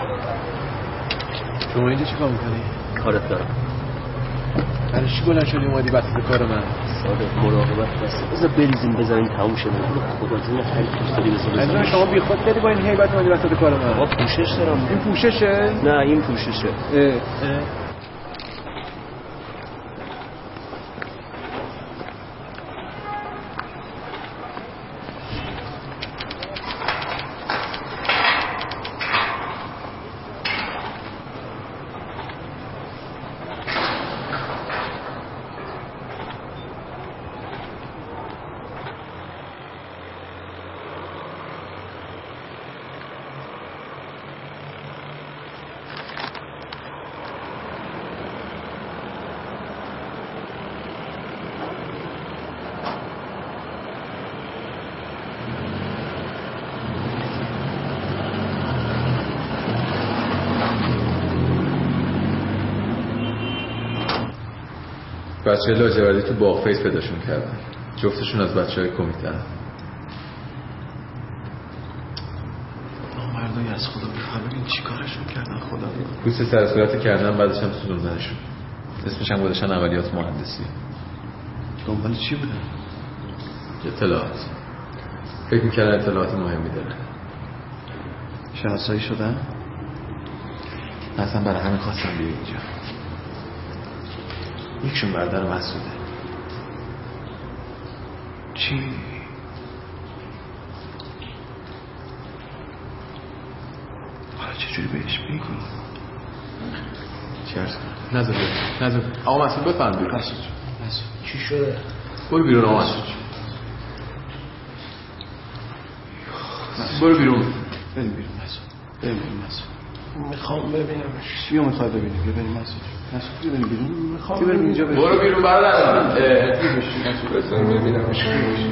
شما اینجا چی کار میکنی؟ کارت دارم. برای چی بلند شدی اومدی وسط کار من؟ صادق مراقبت بسته. بذار بریزیم بزنیم تموم شده. خدا جون خیلی دوستاری بذار. از شما بیخود داری با این هیبت اومدی وسط کار من. آقا پوشش دارم. این پوششه؟ نه این پوششه. بچه لاجوردی تو باغ فیس پیداشون کردن. جفتشون از بچه های کمیته هم. مردایی از خدا بفهمین چی کارشون کردن خدا پوست سر صورتی کردن بعدش هم سوزوندنشون. اسمش هم گذاشتن عملیات مهندسی. دنبال چی بودن؟ اطلاعات. فکر میکردن اطلاعات مهمی دارن. شناسایی شدن؟ اصلا برای همین خواستم بیای اینجا. یکشون برادر مسعوده. چی؟ حالا چجوری بهش بگی؟ چی عرض کنم؟ نظر آقا مسعود بفرم بیرون. مسعود چی شده؟ برو بیرون آقا مسعود. برو بیرون. بریم بیرون مسعود. بریم بیرون مسعود. میخوام ببینمش. چی میخوای ببینی؟ ببینیم مسعود. مسعود ببینیم بیرون. میخوام ببینیم اینجا. برو بیرون برادر. بذار ببینمش.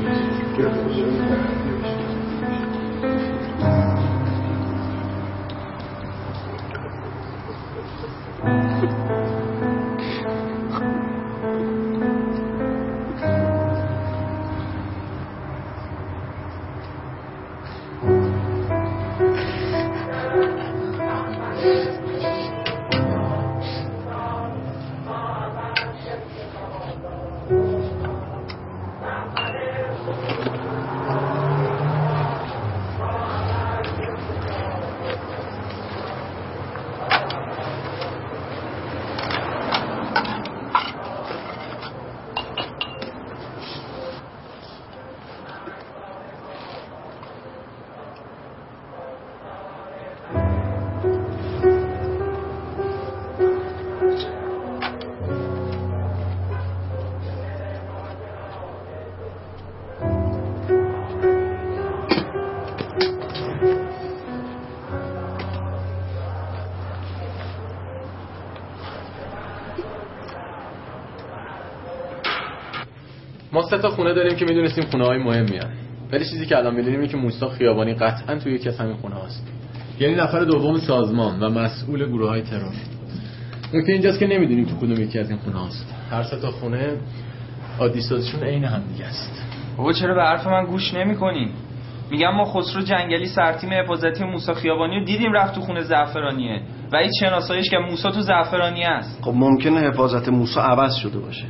ما 3 تا خونه داریم که میدونستیم خونه های مهمی هستن. ولی چیزی که الان میدونیم اینه که موسی خیابانی قطعا توی یکی از همین خونه هاست. یعنی نفر دوم سازمان و مسئول گروه های ترور. نکته اینجاست که نمیدونیم تو کدوم یکی از این خونه هاست. هر 3 تا خونه عادی سازشون عین هم دیگه است. بابا چرا به حرف من گوش نمی‌کنین؟ میگم ما خسرو جنگلی سرتیم حفاظتی موسی خیابانی رو دیدیم رفت تو خونه زعفرانیه و هیچ شناساییش که موسی تو زعفرانی است. خب ممکنه حفاظت موسی عوض شده باشه.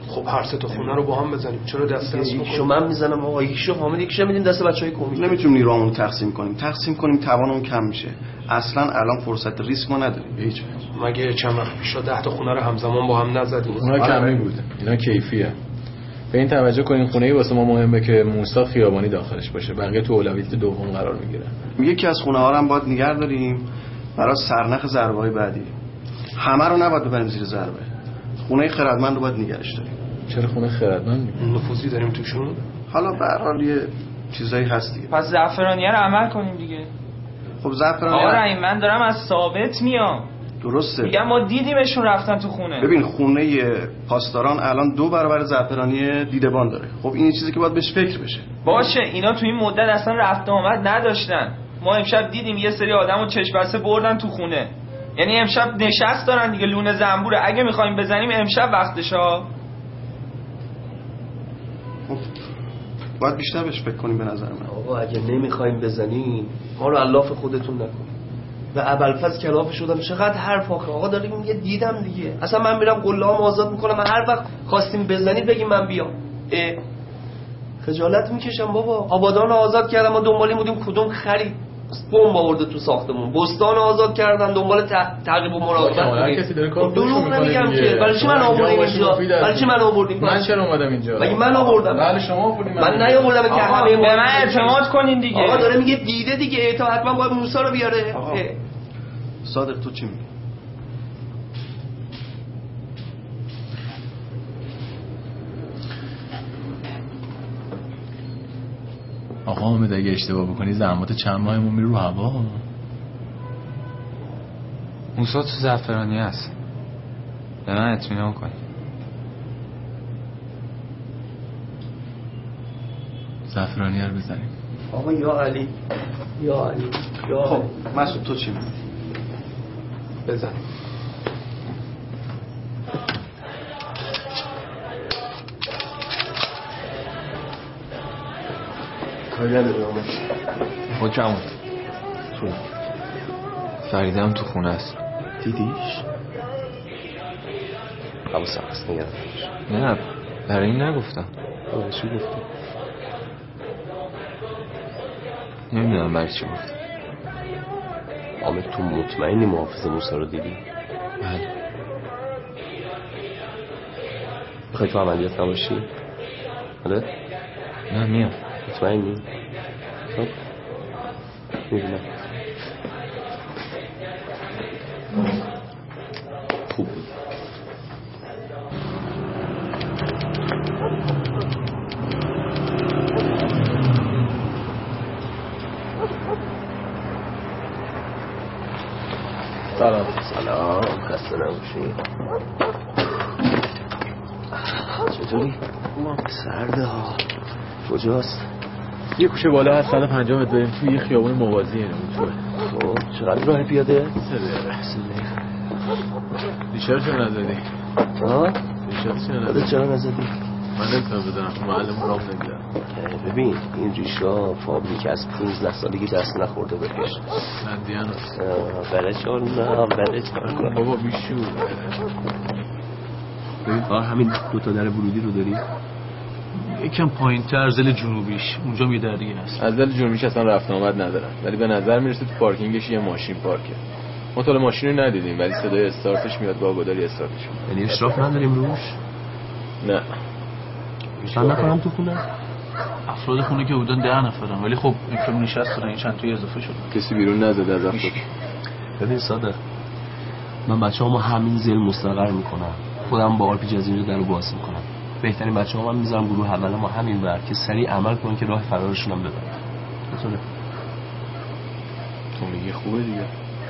خب هر سه تا خونه رو با هم بزنیم. چرا دست میکنیم؟ یکیشو من میزنم آقا، یکیشو حامد، یکیشو میدیم دست بچهای کمی. نمیتونیم نیروامون تقسیم کنیم توانمون کم میشه. اصلا الان فرصت ریسک ما نداریم. هیچ مگه چند وقت پیش 10 تا خونه رو همزمان با هم نزدیم؟ اونا کمی بود، اینا کیفیه. به این توجه کنین خونه‌ای واسه ما مهمه که موسی خیابانی داخلش باشه، بقیه تو اولویت دوم قرار میگیره. یکی از خونه‌ها رو هم باید نگه داریم برای سرنخ ضربه‌های بعدی. همه رو نباید ببریم زیر ضربه. خونه خردمند رو باید نگهش داریم. چرا خونه خردمند؟ نفوذی داریم توشون. حالا به هر حال یه چیزایی هست دیگه. پس زعفرانیه رو عمل کنیم دیگه. خب زعفرانیه آقا رحیم من دارم از ثابت میام. درسته. میگم ما دیدیمشون رفتن تو خونه. ببین خونه پاسداران الان 2 برابر زعفرانی دیدبان داره. خب این چیزی که باید بهش فکر بشه. باشه اینا تو این مدت اصلا رفت آمد نداشتن. ما امشب دیدیم یه سری آدمو چشم بسته بردن تو خونه. یعنی امشب نشست دارن دیگه، لونه زنبوره. اگه میخوایم بزنیم امشب وقتشه. باید بیشتر بهش فکر کنیم به نظر من. آقا اگه نمیخوایم بزنیم ما رو علاف خودتون نکنیم. و ابوالفضل کلافه شدم چقدر حرف آخه. آقا داریم میگه دیدم دیگه. اصلا من میرم قله‌ام آزاد میکنم، هر وقت خواستیم بزنید بگیم من بیام. خجالت میکشم بابا. آبادان آزاد کردم ما دنبالیم بودیم کدوم خرید بمب آورده تو ساختمون. بستان آزاد کردن دنبال تعقیب و مراقبت. هر کسی داره کار خودش دروغ نمیگم که. برای چی من آوردیم اینجا؟ برای چی من آوردیم؟ من چرا اومدم اینجا؟ مگه من آوردم؟ بله شما آوردین. من نیاوردم که همه به من اعتماد کنین دیگه. آقا داره میگه دیده دیگه، اعتماد حتما باید موسی رو بیاره. صادق تو چی میگی؟ آقا حامد اگه اشتباه بکنی زحمات چند ماهمون میره رو هوا. موسی تو زعفرانی هست، به من اطمینان کن. زعفرانی رو بزنیم. آقا یا علی یا علی یا خب مسعود تو چی میگی؟ بزنیم. کاری نداره آمد. حکمون فریده هم تو خونه است. دیدیش؟ حواسم هست نگرم. نه برای این نگفتم. برای چی گفتی؟ نمیدونم برای چی گفتم. حامد تو مطمئنی محافظ موسی رو دیدی؟ بله. میخوای تو عملیات نباشی؟ بله؟ نه میام. مطمئنی؟ خب میبینم. خوب بود. سلام خسته نباشی. چطوری؟ سرده ها. کجاست؟ یه کوچه بالا هست 150 متر بریم توی یه خیابون موازی اینه توه. خب چقدر راه پیاده؟ 3 دقیقه. دیشب چرا نزدی؟ ها؟ دیشب چرا نزدی؟ چرا نزدی؟ من نمیتونم بزنم، معلم راه نمیدم. ببین این ریشا فابریک از 15 سالگی دست نخورده بهش. نندیان هست. بله چار نه بابا بیشور. ببین همین 2 تا در ورودی رو داری؟ یکم پایین‌تر زل جنوبیش اونجا یه در دیگه هست. از زل جنوبیش اصلا رفت آمد ندارم، ولی به نظر میرسه تو پارکینگش یه ماشین پارکه. ما تا ماشین رو ندیدیم ولی صدای استارتش میاد، واگذاری استارتش. یعنی اشراف نداریم روش؟ نه. من نکنم تو خونه؟ افراد خونه که بودن 10 نفرن ولی خب این نشست دارن، این چند تا اضافه شد. کسی بیرون نزده از افراد. ببین صادق من بچه‌هامو همین زل مستقر میکنم، خودم با آرپیج از اینجا درو باز میکنم. بهترین بچه‌ها من میذارم گروه اول ما همین ور که سریع عمل کنن که راه فرارشون هم ببرن. بتونه تو میگی خوبه دیگه.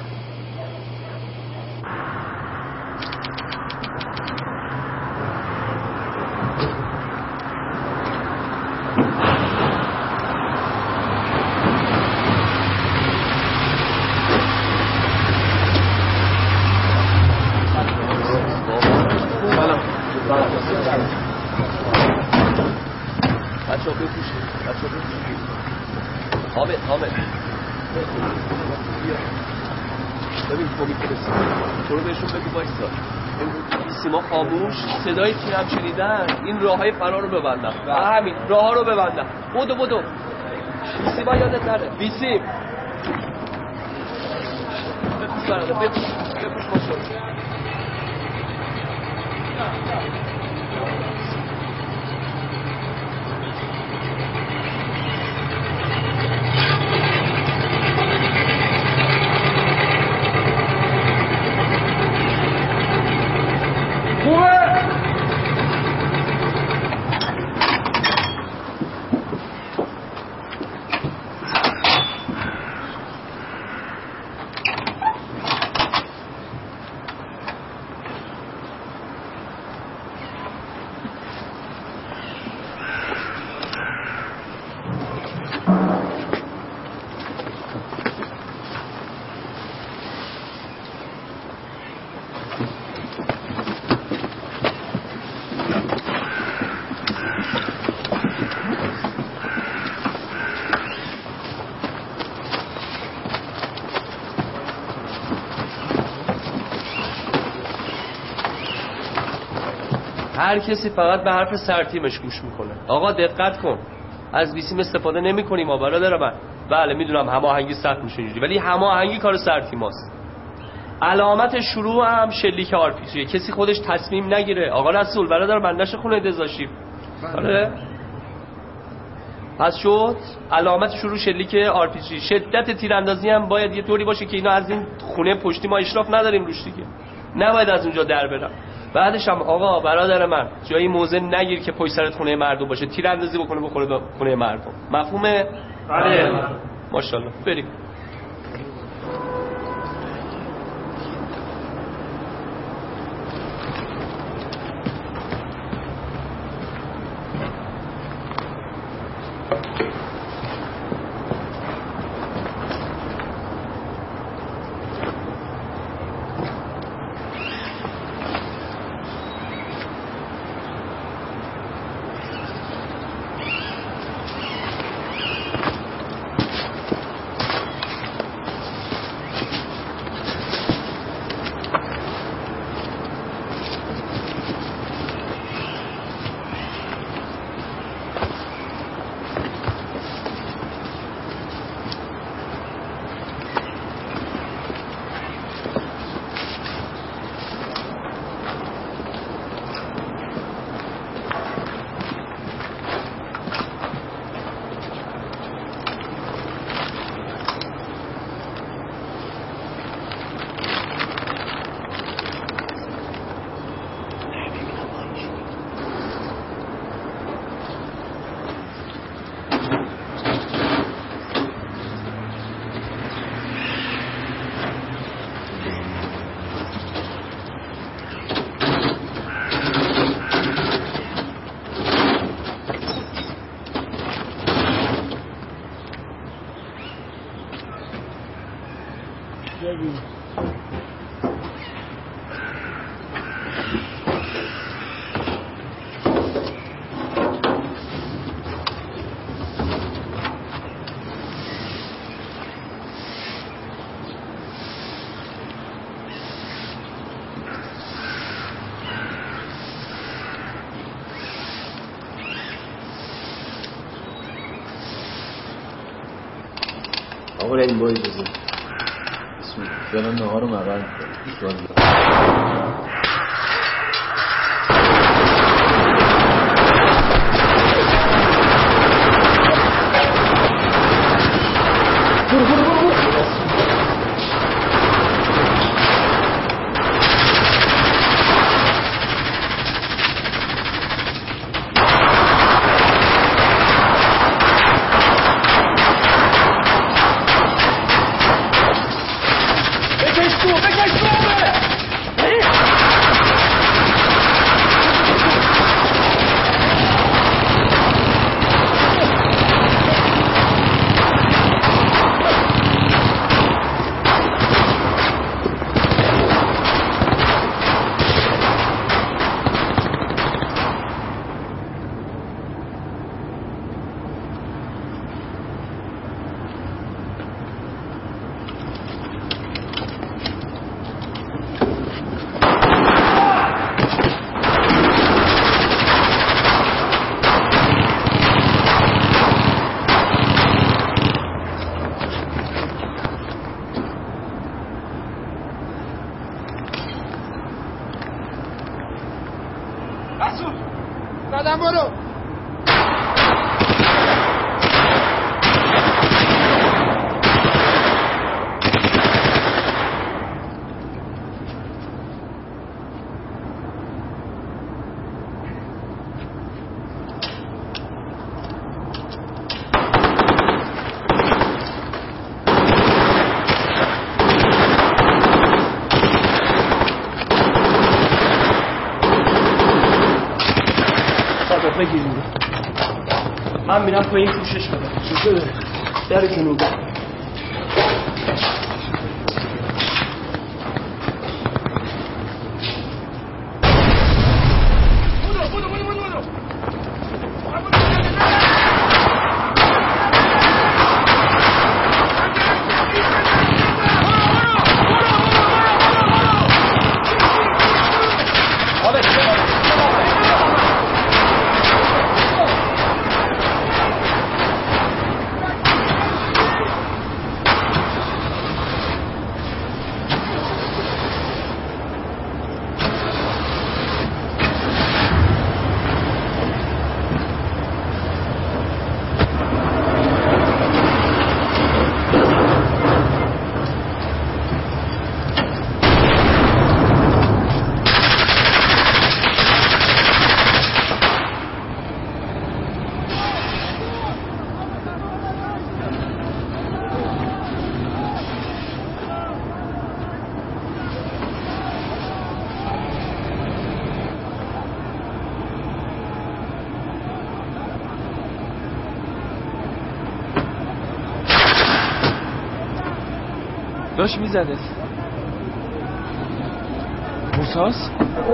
حامد ببین خوبی که رسید تو رو بهشون بگو بایستا. سیما خاموش، صدای تیرم شنیدن، این راههای فرار رو ببندم. همین راه رو ببندم. بدو سیما یادت نره. بیسیم بپوش برادر، بپوش ماشون. هر کسی فقط به حرف سرتیمش گوش میکنه. آقا دقت کن، از بیسیم استفاده نمی‌کنیم ما برادر من. بله میدونم هماهنگی سخت میشه اینجوری، ولی هماهنگی کار سرتیماست. علامت شروع هم شلیک آرپیجیه. کسی خودش تصمیم نگیره. آقا رسول برادر من نشه خونه دزاشی. آره پس شد علامت شروع شلیک آرپیجی. شدت تیراندازی هم باید یه طوری باشه که اینا از این خونه پشتی ما اشراف نداریم روش دیگه، نباید از اونجا در برم. بعدش هم آقا برادر من جایی موزه نگیر که پشت سرت خونه مردم باشه، تیراندازی بکنه بخوره به خونه مردم. مفهومه؟ بله ماشاءالله. بریم. آقا این باید بزن بسم الله فعلا نهار رو مقرن کنم. بکش تو من میرم تو این کوشش بدم. چی شده؟ در جنوب. داشت میزده. موساس؟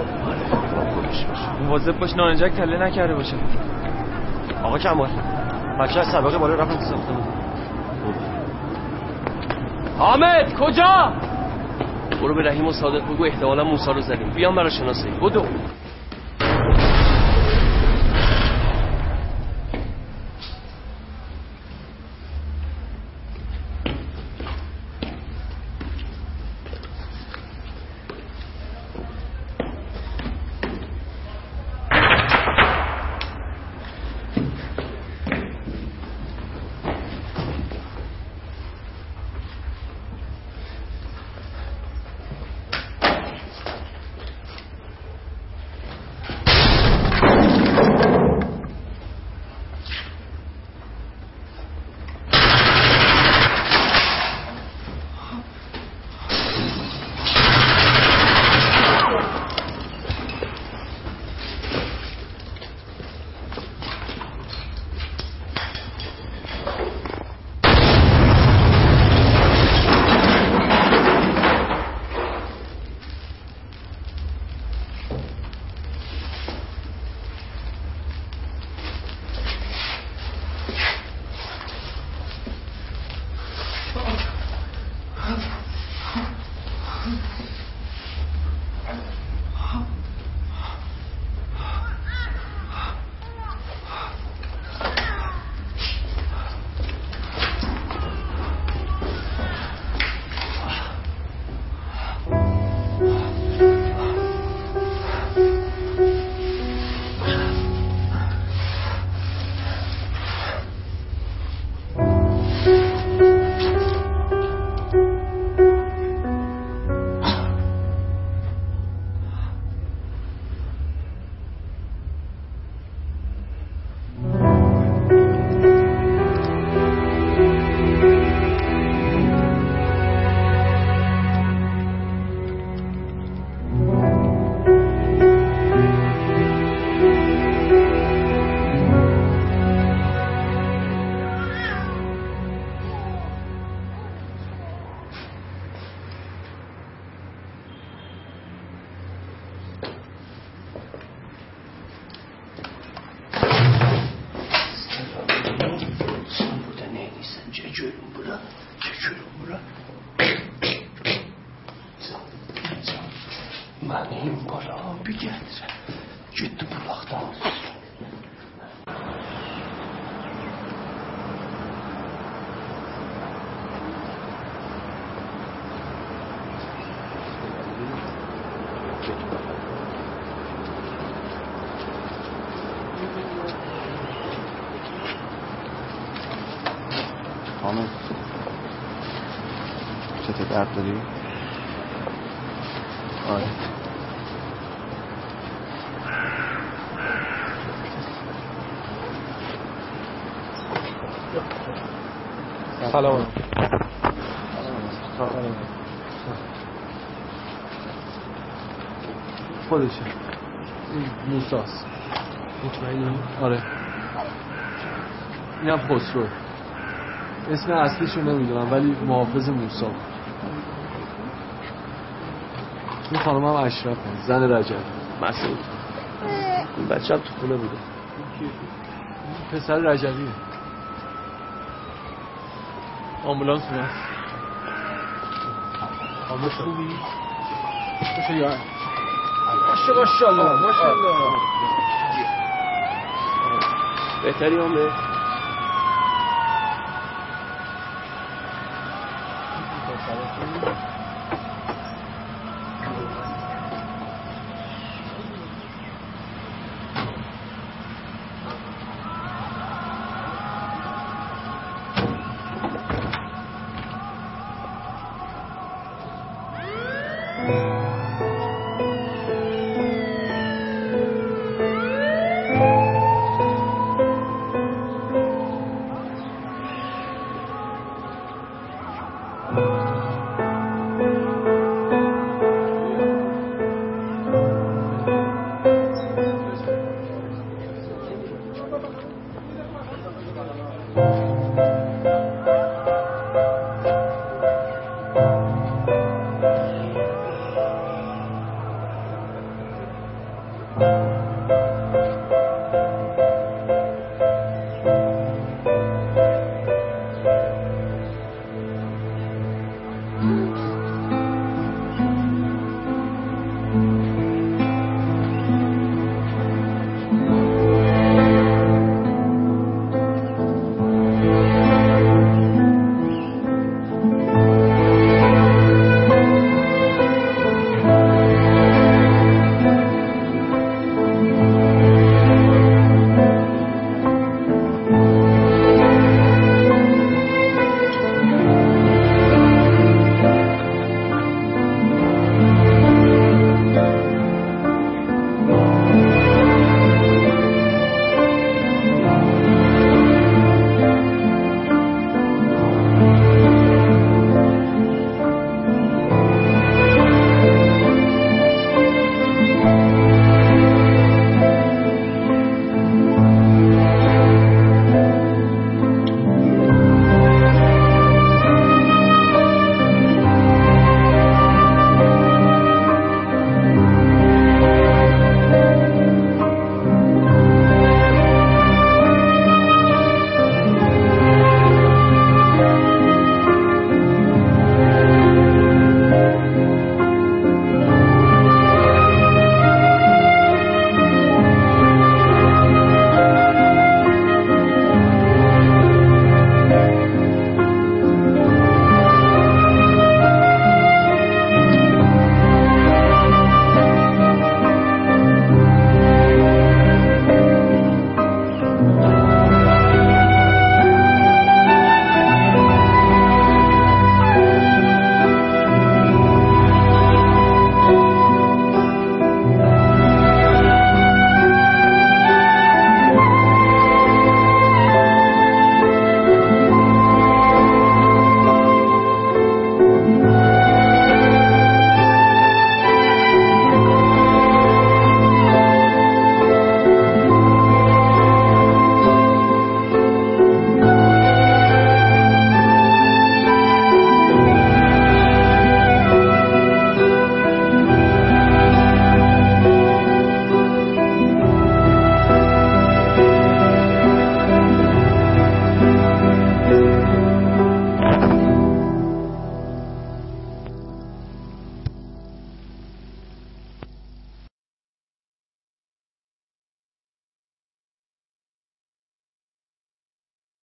مواظب باش نارنجک تله نکرده باشه. آقا کمال بچه از سباقه بالا رفتن تو ساختمون. حامد کجا؟ برو به رحیم و صادق بگو احتمالا موسا رو زدیم. بیام برای شناسایی. بدو. حامد چطور درد داری؟ آره سلام خودشه موساست. مطمئنی؟ آره اینم خسرو. اسم اصلیشو نمیدونم ولی محافظ موسی. این خانم هم اشرف هست، زن رجب. مسعود این بچه هم تو خونه بوده. پسر رجبیه. آمبولانس اومد. آمبولانس خوبی؟ باشه یا ماشاءالله بهتری عمره؟